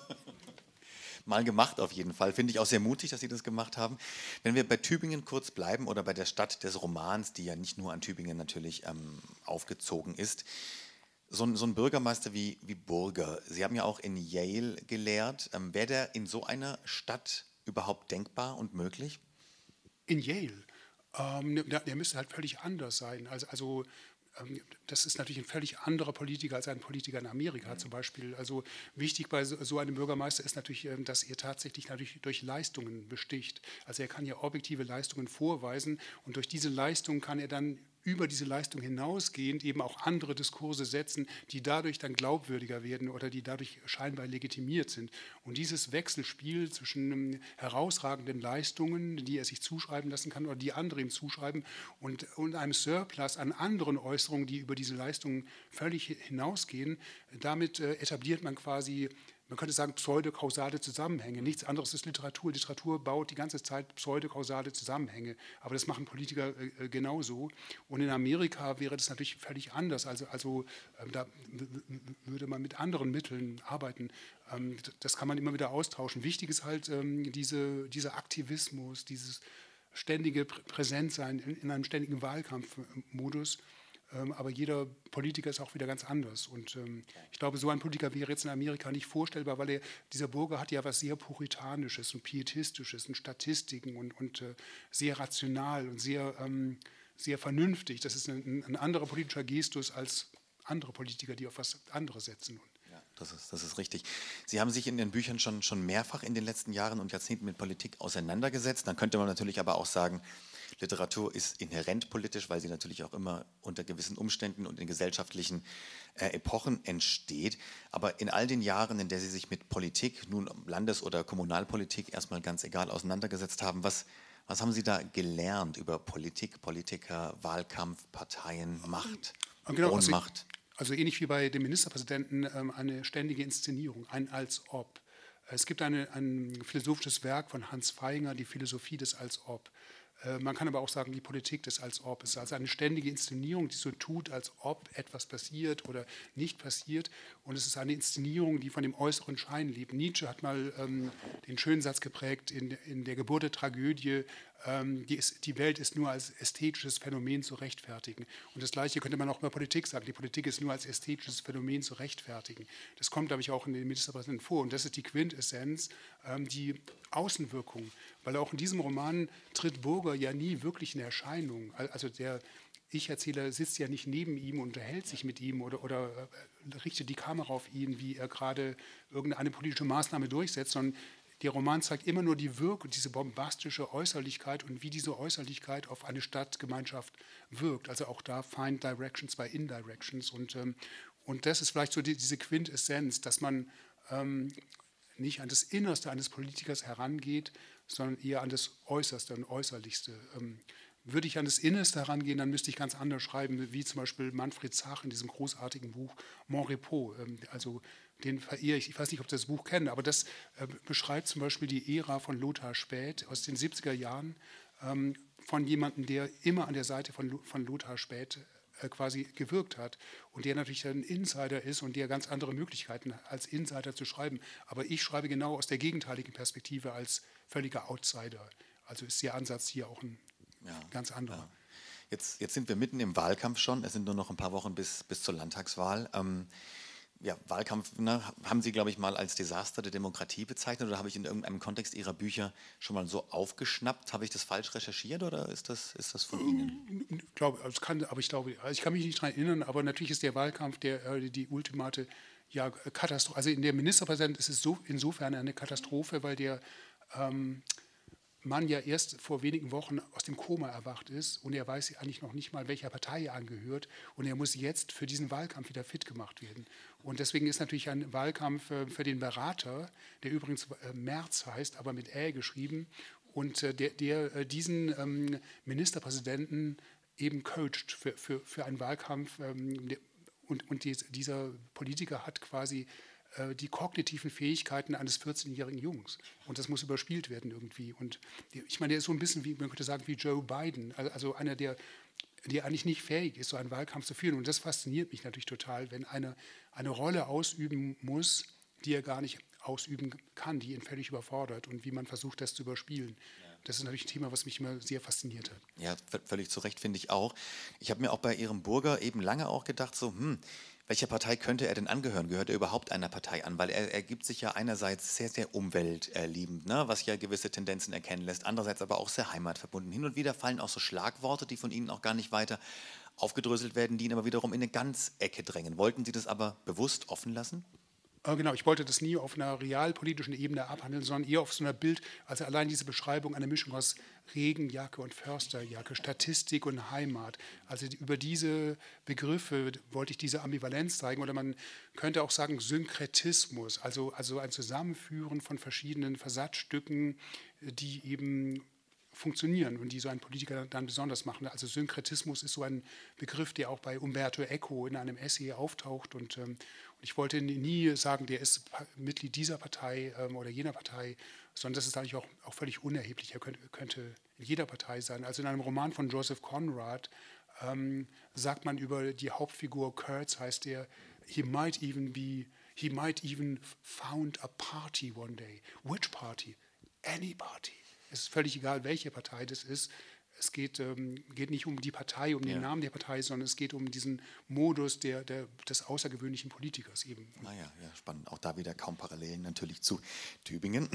Mal gemacht auf jeden Fall. Finde ich auch sehr mutig, dass Sie das gemacht haben. Wenn wir bei Tübingen kurz bleiben oder bei der Stadt des Romans, die ja nicht nur an Tübingen natürlich ähm, aufgezogen ist. So ein, so ein Bürgermeister wie, wie Burger, Sie haben ja auch in Yale gelehrt. Ähm, wäre der in so einer Stadt überhaupt denkbar und möglich? In Yale? Ähm, der, der müsste halt völlig anders sein. Also, also das ist natürlich ein völlig anderer Politiker als ein Politiker in Amerika mhm. zum Beispiel. Also wichtig bei so einem Bürgermeister ist natürlich, dass er tatsächlich natürlich durch Leistungen besticht. Also er kann ja objektive Leistungen vorweisen und durch diese Leistungen kann er dann über diese Leistung hinausgehend eben auch andere Diskurse setzen, die dadurch dann glaubwürdiger werden oder die dadurch scheinbar legitimiert sind. Und dieses Wechselspiel zwischen ähm, herausragenden Leistungen, die er sich zuschreiben lassen kann oder die andere ihm zuschreiben, und, und einem Surplus an anderen Äußerungen, die über diese Leistungen völlig hinausgehen, damit äh, etabliert man quasi, man könnte sagen, pseudokausale Zusammenhänge. Nichts anderes ist Literatur. Literatur baut die ganze Zeit pseudokausale Zusammenhänge. Aber das machen Politiker äh, genauso. Und in Amerika wäre das natürlich völlig anders. Also, also äh, da würde man mit anderen Mitteln arbeiten. Ähm, das kann man immer wieder austauschen. Wichtig ist halt ähm, diese, dieser Aktivismus, dieses ständige Präsentsein in, in einem ständigen Wahlkampfmodus. Ähm, aber jeder Politiker ist auch wieder ganz anders. Und ähm, ich glaube, so ein Politiker wäre jetzt in Amerika nicht vorstellbar, weil er, dieser Burger hat ja was sehr Puritanisches und Pietistisches und Statistiken und, und äh, sehr rational und sehr, ähm, sehr vernünftig. Das ist ein, ein anderer politischer Gestus als andere Politiker, die auf was anderes setzen. Ja, das ist, das ist richtig. Sie haben sich in Ihren Büchern schon, schon mehrfach in den letzten Jahren und Jahrzehnten mit Politik auseinandergesetzt. Dann könnte man natürlich aber auch sagen, Literatur ist inhärent politisch, weil sie natürlich auch immer unter gewissen Umständen und in gesellschaftlichen äh, Epochen entsteht. Aber in all den Jahren, in der Sie sich mit Politik, nun Landes- oder Kommunalpolitik, erstmal ganz egal auseinandergesetzt haben, was, was haben Sie da gelernt über Politik, Politiker, Wahlkampf, Parteien, Macht, genau, Ohnmacht? Also, also ähnlich wie bei dem Ministerpräsidenten ähm, eine ständige Inszenierung, ein Als-Ob. Es gibt eine, ein philosophisches Werk von Hans Feinger, die Philosophie des Als-Ob. Man kann aber auch sagen, die Politik des Als-Ob ist also eine ständige Inszenierung, die so tut, als ob etwas passiert oder nicht passiert. Und es ist eine Inszenierung, die von dem äußeren Schein lebt. Nietzsche hat mal ähm, den schönen Satz geprägt in, in der Geburt der Tragödie, ähm, die, ist, die Welt ist nur als ästhetisches Phänomen zu rechtfertigen. Und das Gleiche könnte man auch über Politik sagen. Die Politik ist nur als ästhetisches Phänomen zu rechtfertigen. Das kommt, glaube ich, auch in den Ministerpräsidenten vor. Und das ist die Quintessenz, ähm, die Außenwirkung. Weil auch in diesem Roman tritt Burger ja nie wirklich in Erscheinung. Also der Ich-Erzähler sitzt ja nicht neben ihm und unterhält sich mit ihm oder, oder äh, richtet die Kamera auf ihn, wie er gerade irgendeine politische Maßnahme durchsetzt, sondern der Roman zeigt immer nur die Wirkung, diese bombastische Äußerlichkeit und wie diese Äußerlichkeit auf eine Stadtgemeinschaft wirkt. Also auch da Find Directions by Indirections. Und, ähm, und das ist vielleicht so die, diese Quintessenz, dass man ähm, nicht an das Innerste eines Politikers herangeht, sondern eher an das Äußerste und Äußerlichste. Ähm, würde ich an das Innerste herangehen, dann müsste ich ganz anders schreiben, wie zum Beispiel Manfred Zach in diesem großartigen Buch Mon Repos. Ähm, also den verehre ich. Ich weiß nicht, ob Sie das Buch kennen, aber das äh, beschreibt zum Beispiel die Ära von Lothar Späth aus den siebziger Jahren, ähm, von jemandem, der immer an der Seite von, von Lothar Späth äh, quasi gewirkt hat und der natürlich ein Insider ist und der ganz andere Möglichkeiten hat, als Insider zu schreiben. Aber ich schreibe genau aus der gegenteiligen Perspektive als völliger Outsider. Also ist der Ansatz hier auch ein ja, ganz anderer. Ja. Jetzt, jetzt sind wir mitten im Wahlkampf schon. Es sind nur noch ein paar Wochen bis, bis zur Landtagswahl. Ähm, ja, Wahlkampf, ne, haben Sie, glaube ich, mal als Desaster der Demokratie bezeichnet oder habe ich in irgendeinem Kontext Ihrer Bücher schon mal so aufgeschnappt? Habe ich das falsch recherchiert oder ist das, ist das von Ihnen? Ich glaube, also kann, aber ich glaube, also ich kann mich nicht daran erinnern, aber natürlich ist der Wahlkampf der, die ultimate ja, Katastrophe. Also in der Ministerpräsident ist es so, insofern eine Katastrophe, weil der ähm, Mann ja erst vor wenigen Wochen aus dem Koma erwacht ist und er weiß eigentlich noch nicht mal, welcher Partei er angehört und er muss jetzt für diesen Wahlkampf wieder fit gemacht werden. Und deswegen ist natürlich ein Wahlkampf für den Berater, der übrigens Merz heißt, aber mit Ä geschrieben und der, der diesen Ministerpräsidenten eben coacht für, für, für einen Wahlkampf und, und dieser Politiker hat quasi die kognitiven Fähigkeiten eines vierzehnjährigen Jungs. Und das muss überspielt werden irgendwie. Und ich meine, der ist so ein bisschen wie, man könnte sagen, wie Joe Biden, also einer, der, der eigentlich nicht fähig ist, so einen Wahlkampf zu führen. Und das fasziniert mich natürlich total, wenn einer eine Rolle ausüben muss, die er gar nicht ausüben kann, die ihn völlig überfordert und wie man versucht, das zu überspielen. Das ist natürlich ein Thema, was mich immer sehr fasziniert hat. Ja, völlig zu Recht, finde ich auch. Ich habe mir auch bei Ihrem Burger eben lange auch gedacht, so, hm, welcher Partei könnte er denn angehören? Gehört er überhaupt einer Partei an? Weil er, er gibt sich ja einerseits sehr, sehr umweltliebend, ne? Was ja gewisse Tendenzen erkennen lässt, andererseits aber auch sehr heimatverbunden. Hin und wieder fallen auch so Schlagworte, die von Ihnen auch gar nicht weiter aufgedröselt werden, die ihn aber wiederum in eine ganz Ecke drängen. Wollten Sie das aber bewusst offen lassen? Äh, genau, ich wollte das nie auf einer realpolitischen Ebene abhandeln, sondern eher auf so einer Bild, also allein diese Beschreibung, eine Mischung aus Regenjacke und Försterjacke, Statistik und Heimat. Also über diese Begriffe wollte ich diese Ambivalenz zeigen, oder man könnte auch sagen Synkretismus, also, also ein Zusammenführen von verschiedenen Versatzstücken, die eben funktionieren und die so einen Politiker dann besonders machen. Also Synkretismus ist so ein Begriff, der auch bei Umberto Eco in einem Essay auftaucht, und, ähm, und ich wollte nie sagen, der ist Mitglied dieser Partei ähm, oder jener Partei, sondern das ist eigentlich auch, auch völlig unerheblich. Er könnte, könnte in jeder Partei sein. Also in einem Roman von Joseph Conrad ähm, sagt man über die Hauptfigur Kurtz, heißt er, he might even be, he might even found a party one day. Which party? Any party. Es ist völlig egal, welche Partei das ist. Es geht, ähm, geht nicht um die Partei, um den Ja. Namen der Partei, sondern es geht um diesen Modus der, der, des außergewöhnlichen Politikers eben. Naja, ja, spannend. Auch da wieder kaum Parallelen natürlich zu Tübingen.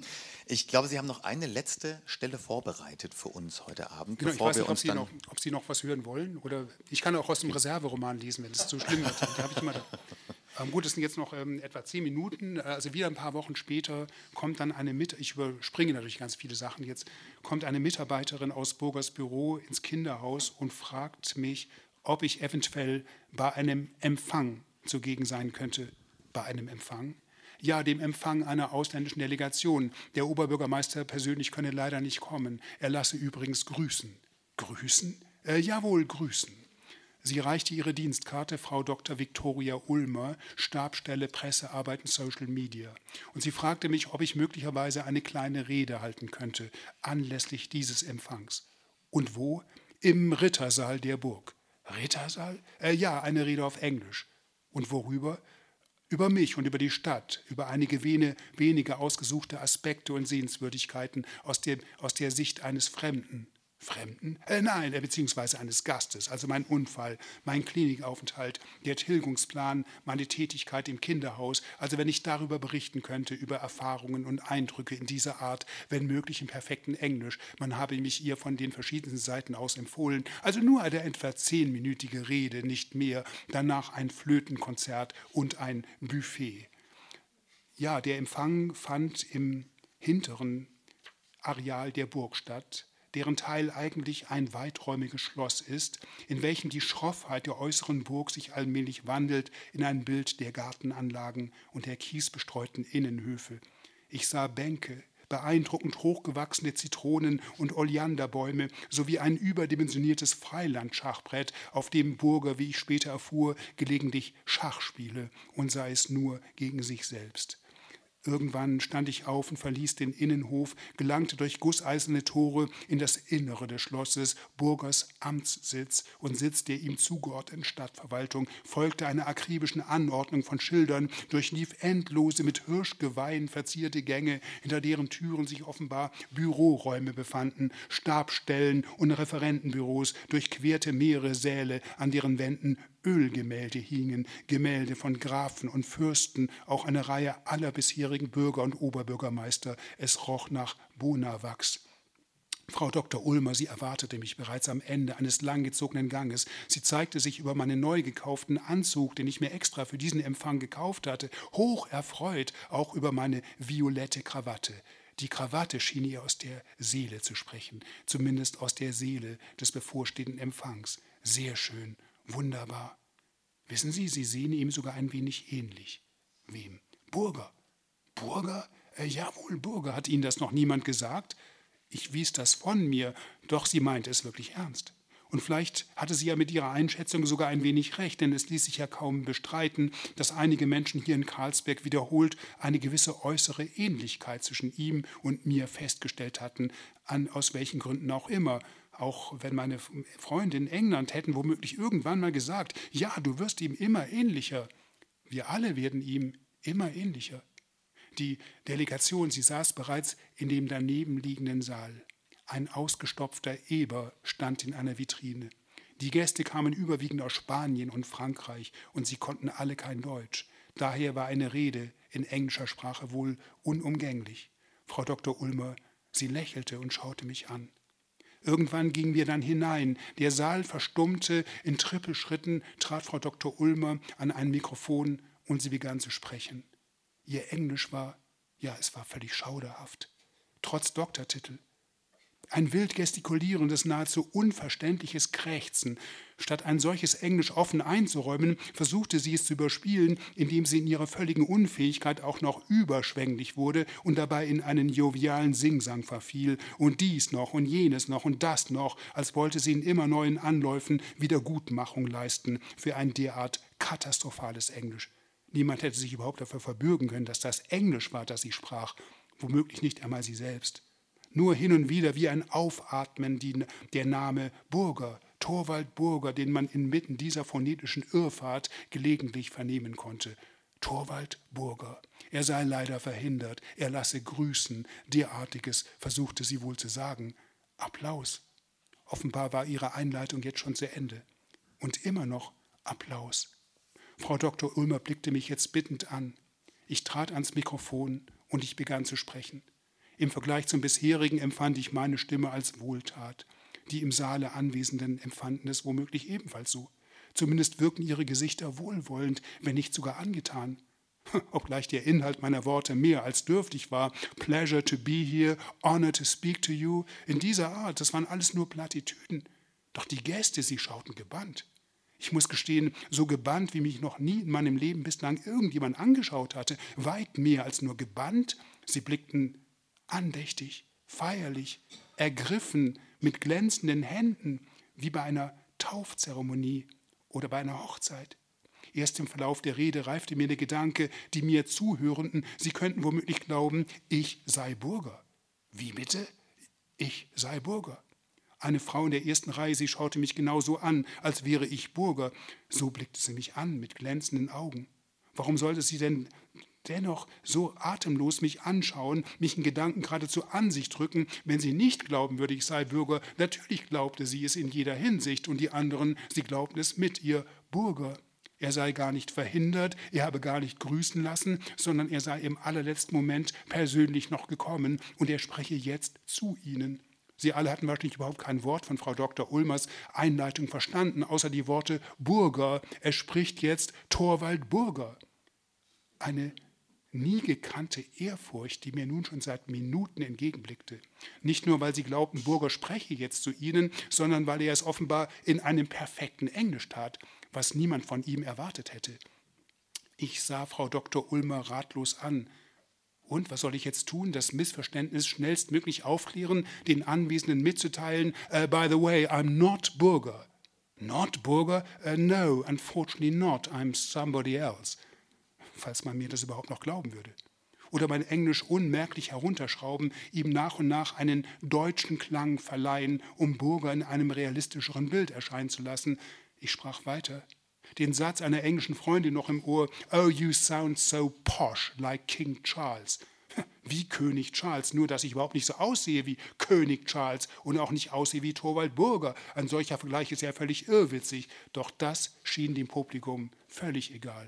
Ich glaube, Sie haben noch eine letzte Stelle vorbereitet für uns heute Abend. Genau, ich bevor weiß wir nicht, ob uns Sie, dann noch, ob Sie noch was hören wollen. Oder ich kann auch aus dem Reserveroman lesen, wenn es zu schlimm wird. Da habe ich immer da. Ähm, gut, es sind jetzt noch ähm, etwa zehn Minuten. Also wieder ein paar Wochen später kommt dann eine Mit ich überspringe natürlich ganz viele Sachen jetzt, kommt eine Mitarbeiterin aus Burgers Büro ins Kinderhaus und fragt mich, ob ich eventuell bei einem Empfang zugegen sein könnte. Bei einem Empfang? Ja, dem Empfang einer ausländischen Delegation. Der Oberbürgermeister persönlich könne leider nicht kommen. Er lasse übrigens grüßen. Grüßen? Äh, jawohl, grüßen. Sie reichte ihre Dienstkarte, Frau Doktor Viktoria Ulmer, Stabsstelle Pressearbeit und Social Media. Und sie fragte mich, ob ich möglicherweise eine kleine Rede halten könnte, anlässlich dieses Empfangs. Und wo? Im Rittersaal der Burg. Rittersaal? Äh, ja, eine Rede auf Englisch. Und worüber? Über mich und über die Stadt, über einige wenige, wenige ausgesuchte Aspekte und Sehenswürdigkeiten aus der, aus der Sicht eines Fremden. Fremden? Äh, nein, äh, beziehungsweise eines Gastes. Also mein Unfall, mein Klinikaufenthalt, der Tilgungsplan, meine Tätigkeit im Kinderhaus. Also wenn ich darüber berichten könnte, über Erfahrungen und Eindrücke in dieser Art, wenn möglich im perfekten Englisch. Man habe mich ihr von den verschiedensten Seiten aus empfohlen. Also nur eine etwa zehnminütige Rede, nicht mehr. Danach ein Flötenkonzert und ein Buffet. Ja, der Empfang fand im hinteren Areal der Burg statt, deren Teil eigentlich ein weiträumiges Schloss ist, in welchem die Schroffheit der äußeren Burg sich allmählich wandelt in ein Bild der Gartenanlagen und der kiesbestreuten Innenhöfe. Ich sah Bänke, beeindruckend hochgewachsene Zitronen- und Oleanderbäume sowie ein überdimensioniertes Freilandschachbrett, auf dem Burger, wie ich später erfuhr, gelegentlich Schach spiele, und sei es nur gegen sich selbst. Irgendwann stand ich auf und verließ den Innenhof, gelangte durch gusseiserne Tore in das Innere des Schlosses, Burgers Amtssitz und Sitz der ihm zugeordneten Stadtverwaltung, folgte einer akribischen Anordnung von Schildern, durchlief endlose mit Hirschgeweihen verzierte Gänge, hinter deren Türen sich offenbar Büroräume befanden, Stabsstellen und Referentenbüros, durchquerte mehrere Säle, an deren Wänden Ölgemälde hingen, Gemälde von Grafen und Fürsten, auch eine Reihe aller bisherigen Bürger und Oberbürgermeister. Es roch nach Bonawachs. Frau Doktor Ulmer, sie erwartete mich bereits am Ende eines langgezogenen Ganges. Sie zeigte sich über meinen neu gekauften Anzug, den ich mir extra für diesen Empfang gekauft hatte, hoch erfreut, auch über meine violette Krawatte. Die Krawatte schien ihr aus der Seele zu sprechen, zumindest aus der Seele des bevorstehenden Empfangs. Sehr schön. Wunderbar. Wissen Sie, Sie sehen ihm sogar ein wenig ähnlich. Wem? Burger. Burger? Äh, jawohl, Burger. Hat Ihnen das noch niemand gesagt? Ich wies das von mir, doch sie meinte es wirklich ernst. Und vielleicht hatte sie ja mit ihrer Einschätzung sogar ein wenig recht, denn es ließ sich ja kaum bestreiten, dass einige Menschen hier in Karlsberg wiederholt eine gewisse äußere Ähnlichkeit zwischen ihm und mir festgestellt hatten, an aus welchen Gründen auch immer. Auch wenn meine Freunde in England hätten womöglich irgendwann mal gesagt, ja, du wirst ihm immer ähnlicher. Wir alle werden ihm immer ähnlicher. Die Delegation, sie saß bereits in dem daneben liegenden Saal. Ein ausgestopfter Eber stand in einer Vitrine. Die Gäste kamen überwiegend aus Spanien und Frankreich und sie konnten alle kein Deutsch. Daher war eine Rede in englischer Sprache wohl unumgänglich. Frau Doktor Ulmer, sie lächelte und schaute mich an. Irgendwann gingen wir dann hinein. Der Saal verstummte. In Trippelschritten trat Frau Doktor Ulmer an ein Mikrofon und sie begann zu sprechen. Ihr Englisch war, ja, es war völlig schauderhaft, trotz Doktortitel. Ein wild gestikulierendes, nahezu unverständliches Krächzen. Statt ein solches Englisch offen einzuräumen, versuchte sie es zu überspielen, indem sie in ihrer völligen Unfähigkeit auch noch überschwänglich wurde und dabei in einen jovialen Singsang verfiel. Und dies noch und jenes noch und das noch, als wollte sie in immer neuen Anläufen Wiedergutmachung leisten für ein derart katastrophales Englisch. Niemand hätte sich überhaupt dafür verbürgen können, dass das Englisch war, das sie sprach, womöglich nicht einmal sie selbst. Nur hin und wieder wie ein Aufatmen die, der Name Burger, Torvald Burger, den man inmitten dieser phonetischen Irrfahrt gelegentlich vernehmen konnte. Torvald Burger. Er sei leider verhindert, er lasse grüßen. Derartiges versuchte sie wohl zu sagen. Applaus. Offenbar war ihre Einleitung jetzt schon zu Ende. Und immer noch Applaus. Frau Doktor Ulmer blickte mich jetzt bittend an. Ich trat ans Mikrofon und ich begann zu sprechen. Im Vergleich zum bisherigen empfand ich meine Stimme als Wohltat. Die im Saale Anwesenden empfanden es womöglich ebenfalls so. Zumindest wirken ihre Gesichter wohlwollend, wenn nicht sogar angetan. Obgleich der Inhalt meiner Worte mehr als dürftig war. Pleasure to be here, honor to speak to you. In dieser Art, das waren alles nur Plattitüden. Doch die Gäste, sie schauten gebannt. Ich muss gestehen, so gebannt, wie mich noch nie in meinem Leben bislang irgendjemand angeschaut hatte. Weit mehr als nur gebannt. Sie blickten andächtig, feierlich, ergriffen, mit glänzenden Händen, wie bei einer Taufzeremonie oder bei einer Hochzeit. Erst im Verlauf der Rede reifte mir der Gedanke, die mir Zuhörenden, sie könnten womöglich glauben, ich sei Burger. Wie bitte? Ich sei Burger. Eine Frau in der ersten Reihe, sie schaute mich genauso an, als wäre ich Burger. So blickte sie mich an, mit glänzenden Augen. Warum sollte sie denn dennoch so atemlos mich anschauen, mich in Gedanken geradezu an sich drücken, wenn sie nicht glauben würde, ich sei Bürger? Natürlich glaubte sie es in jeder Hinsicht und die anderen, sie glaubten es mit ihr, Burger. Er sei gar nicht verhindert, er habe gar nicht grüßen lassen, sondern er sei im allerletzten Moment persönlich noch gekommen und er spreche jetzt zu ihnen. Sie alle hatten wahrscheinlich überhaupt kein Wort von Frau Doktor Ulmers Einleitung verstanden, außer die Worte Burger. Er spricht jetzt Torvald Burger. Eine nie gekannte Ehrfurcht, die mir nun schon seit Minuten entgegenblickte. Nicht nur, weil sie glaubten, Burger spreche jetzt zu ihnen, sondern weil er es offenbar in einem perfekten Englisch tat, was niemand von ihm erwartet hätte. Ich sah Frau Doktor Ulmer ratlos an. Und was soll ich jetzt tun? Das Missverständnis schnellstmöglich aufklären, den Anwesenden mitzuteilen, uh, by the way, I'm not Burger. Not Burger? Uh, no, unfortunately not. I'm somebody else. Falls man mir das überhaupt noch glauben würde. Oder mein Englisch unmerklich herunterschrauben, ihm nach und nach einen deutschen Klang verleihen, um Burger in einem realistischeren Bild erscheinen zu lassen. Ich sprach weiter. Den Satz einer englischen Freundin noch im Ohr, oh, you sound so posh, like King Charles. Wie König Charles, nur dass ich überhaupt nicht so aussehe wie König Charles und auch nicht aussehe wie Torvald Burger. Ein solcher Vergleich ist ja völlig irrwitzig, doch das schien dem Publikum völlig egal.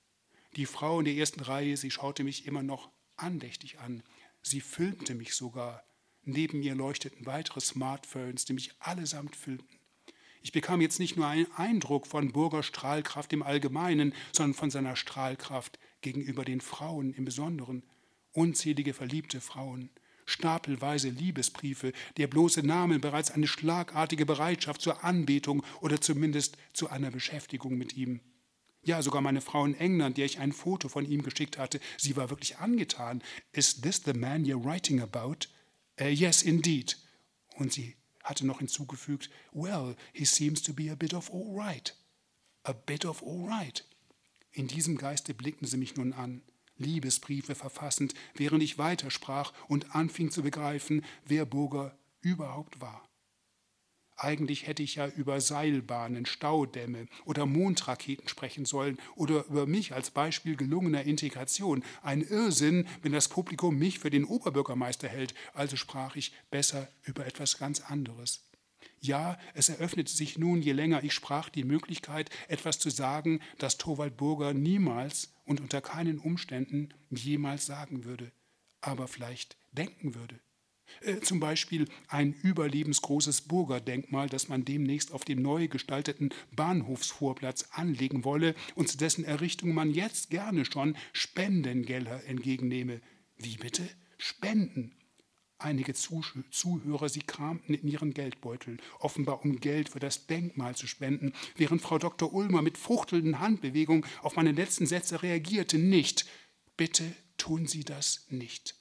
Die Frau in der ersten Reihe, sie schaute mich immer noch andächtig an. Sie filmte mich sogar. Neben mir leuchteten weitere Smartphones, die mich allesamt filmten. Ich bekam jetzt nicht nur einen Eindruck von Burgers Strahlkraft im Allgemeinen, sondern von seiner Strahlkraft gegenüber den Frauen im Besonderen. Unzählige verliebte Frauen, stapelweise Liebesbriefe, der bloße Name bereits eine schlagartige Bereitschaft zur Anbetung oder zumindest zu einer Beschäftigung mit ihm. Ja, sogar meine Frau in England, der ich ein Foto von ihm geschickt hatte, sie war wirklich angetan. Is this the man you're writing about? Uh, yes, indeed. Und sie hatte noch hinzugefügt, well, he seems to be a bit of all right. A bit of all right. In diesem Geiste blickten sie mich nun an, Liebesbriefe verfassend, während ich weitersprach und anfing zu begreifen, wer Burger überhaupt war. Eigentlich hätte ich ja über Seilbahnen, Staudämme oder Mondraketen sprechen sollen oder über mich als Beispiel gelungener Integration. Ein Irrsinn, wenn das Publikum mich für den Oberbürgermeister hält. Also sprach ich besser über etwas ganz anderes. Ja, es eröffnete sich nun, je länger ich sprach, die Möglichkeit, etwas zu sagen, das Torvald Burger niemals und unter keinen Umständen jemals sagen würde, aber vielleicht denken würde. Äh, zum Beispiel ein überlebensgroßes Burgerdenkmal, das man demnächst auf dem neu gestalteten Bahnhofsvorplatz anlegen wolle und zu dessen Errichtung man jetzt gerne schon Spendengelder entgegennehme. Wie bitte? Spenden. Einige Zuhörer, sie kramten in ihren Geldbeutel, offenbar um Geld für das Denkmal zu spenden, während Frau Doktor Ulmer mit fuchtelnden Handbewegungen auf meine letzten Sätze reagierte. Nicht. Bitte tun Sie das nicht.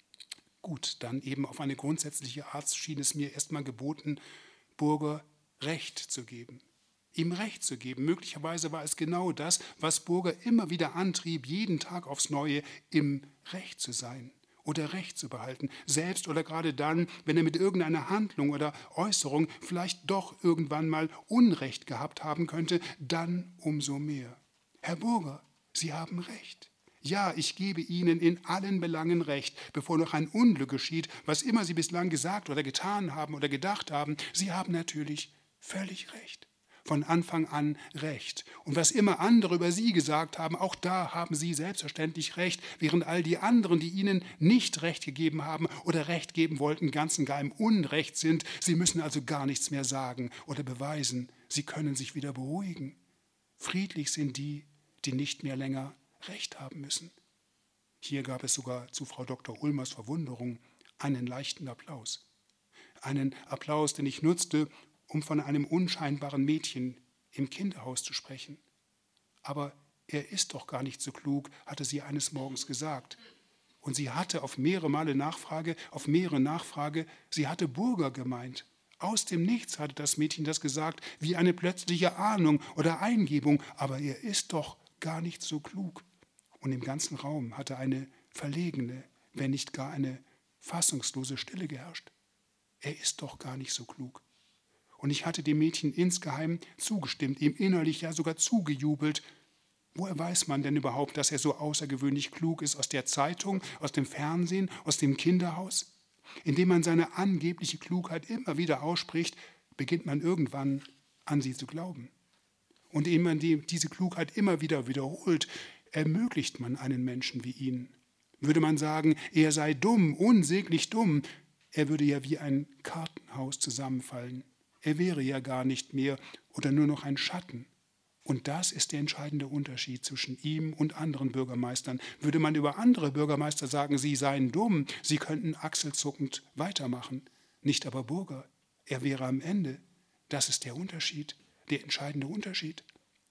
Gut, dann eben auf eine grundsätzliche Art schien es mir erstmal geboten, Burger Recht zu geben. Ihm Recht zu geben. Möglicherweise war es genau das, was Burger immer wieder antrieb, jeden Tag aufs Neue im Recht zu sein oder Recht zu behalten, selbst oder gerade dann, wenn er mit irgendeiner Handlung oder Äußerung vielleicht doch irgendwann mal Unrecht gehabt haben könnte, dann umso mehr. Herr Burger, Sie haben Recht. Ja, ich gebe Ihnen in allen Belangen Recht, bevor noch ein Unglück geschieht, was immer Sie bislang gesagt oder getan haben oder gedacht haben. Sie haben natürlich völlig Recht. Von Anfang an Recht. Und was immer andere über Sie gesagt haben, auch da haben Sie selbstverständlich Recht, während all die anderen, die Ihnen nicht Recht gegeben haben oder Recht geben wollten, ganz und gar im Unrecht sind. Sie müssen also gar nichts mehr sagen oder beweisen. Sie können sich wieder beruhigen. Friedlich sind die, die nicht mehr länger Recht haben müssen. Hier gab es sogar zu Frau Doktor Ulmers Verwunderung einen leichten Applaus. Einen Applaus, den ich nutzte, um von einem unscheinbaren Mädchen im Kinderhaus zu sprechen. Aber er ist doch gar nicht so klug, hatte sie eines Morgens gesagt. Und sie hatte auf mehrere Male Nachfrage, auf mehrere Nachfrage, sie hatte Burger gemeint. Aus dem Nichts hatte das Mädchen das gesagt, wie eine plötzliche Ahnung oder Eingebung. Aber er ist doch gar nicht so klug. Und im ganzen Raum hatte eine verlegene, wenn nicht gar eine fassungslose Stille geherrscht. Er ist doch gar nicht so klug. Und ich hatte dem Mädchen insgeheim zugestimmt, ihm innerlich ja sogar zugejubelt. Woher weiß man denn überhaupt, dass er so außergewöhnlich klug ist? Aus der Zeitung, aus dem Fernsehen, aus dem Kinderhaus? Indem man seine angebliche Klugheit immer wieder ausspricht, beginnt man irgendwann an sie zu glauben. Und indem man die, diese Klugheit immer wieder wiederholt, ermöglicht man einen Menschen wie ihn. Würde man sagen, er sei dumm, unsäglich dumm, er würde ja wie ein Kartenhaus zusammenfallen. Er wäre ja gar nicht mehr oder nur noch ein Schatten. Und das ist der entscheidende Unterschied zwischen ihm und anderen Bürgermeistern. Würde man über andere Bürgermeister sagen, sie seien dumm, sie könnten achselzuckend weitermachen. Nicht aber Burger. Er wäre am Ende. Das ist der Unterschied, der entscheidende Unterschied.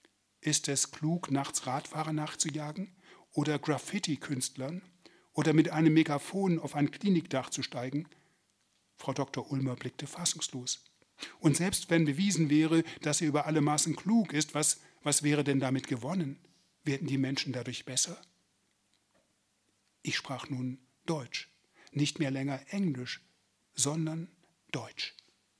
Ist es klug, nachts Radfahrer nachzujagen oder Graffiti-Künstlern oder mit einem Megafon auf ein Klinikdach zu steigen? Frau Doktor Ulmer blickte fassungslos. Und selbst wenn bewiesen wäre, dass er über alle Maßen klug ist, was, was wäre denn damit gewonnen? Werden die Menschen dadurch besser? Ich sprach nun Deutsch, nicht mehr länger Englisch, sondern Deutsch.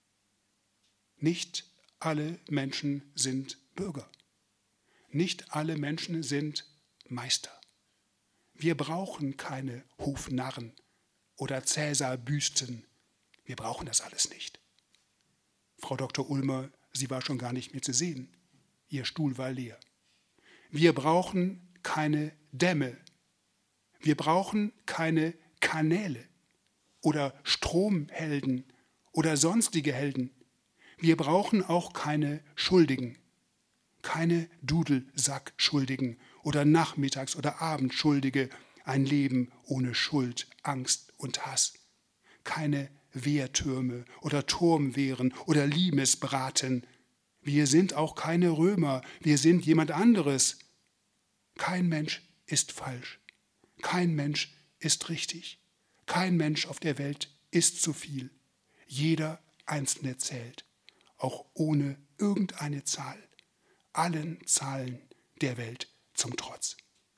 Nicht alle Menschen sind Bürger. Nicht alle Menschen sind Meister. Wir brauchen keine Hofnarren oder Cäsarbüsten. Wir brauchen das alles nicht. Frau Doktor Ulmer, sie war schon gar nicht mehr zu sehen. Ihr Stuhl war leer. Wir brauchen keine Dämme. Wir brauchen keine Kanäle oder Stromhelden oder sonstige Helden. Wir brauchen auch keine Schuldigen, keine Dudelsack-Schuldigen oder Nachmittags- oder Abendschuldige, ein Leben ohne Schuld, Angst und Hass. Keine Wehrtürme oder Turmwehren oder Limesbraten. Wir sind auch keine Römer, wir sind jemand anderes. Kein Mensch ist falsch, kein Mensch ist richtig, kein Mensch auf der Welt ist zu viel. Jeder Einzelne zählt, auch ohne irgendeine Zahl, allen Zahlen der Welt zum Trotz.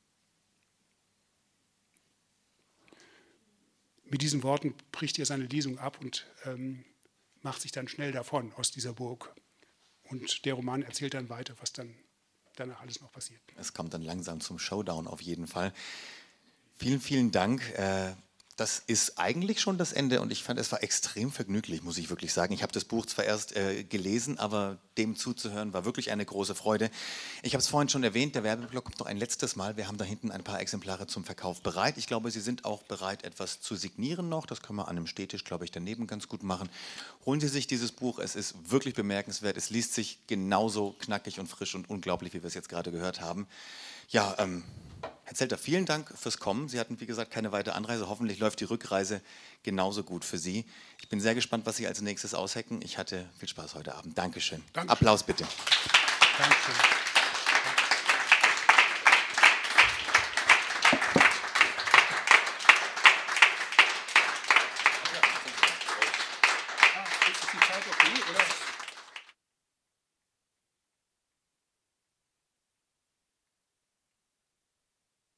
Mit diesen Worten bricht er seine Lesung ab und ähm, macht sich dann schnell davon aus dieser Burg. Und der Roman erzählt dann weiter, was dann danach alles noch passiert. Es kommt dann langsam zum Showdown auf jeden Fall. Vielen, vielen Dank. Äh, Das ist eigentlich schon das Ende und ich fand, es war extrem vergnüglich, muss ich wirklich sagen. Ich habe das Buch zwar erst äh, gelesen, aber dem zuzuhören war wirklich eine große Freude. Ich habe es vorhin schon erwähnt, der Werbeblock kommt noch ein letztes Mal. Wir haben da hinten ein paar Exemplare zum Verkauf bereit. Ich glaube, Sie sind auch bereit, etwas zu signieren noch. Das können wir an einem Stehtisch, glaube ich, daneben ganz gut machen. Holen Sie sich dieses Buch, es ist wirklich bemerkenswert. Es liest sich genauso knackig und frisch und unglaublich, wie wir es jetzt gerade gehört haben. Ja, ähm... Herr Zelter, vielen Dank fürs Kommen. Sie hatten, wie gesagt, keine weitere Anreise. Hoffentlich läuft die Rückreise genauso gut für Sie. Ich bin sehr gespannt, was Sie als nächstes aushecken. Ich hatte viel Spaß heute Abend. Dankeschön. Dankeschön. Applaus bitte. Dankeschön.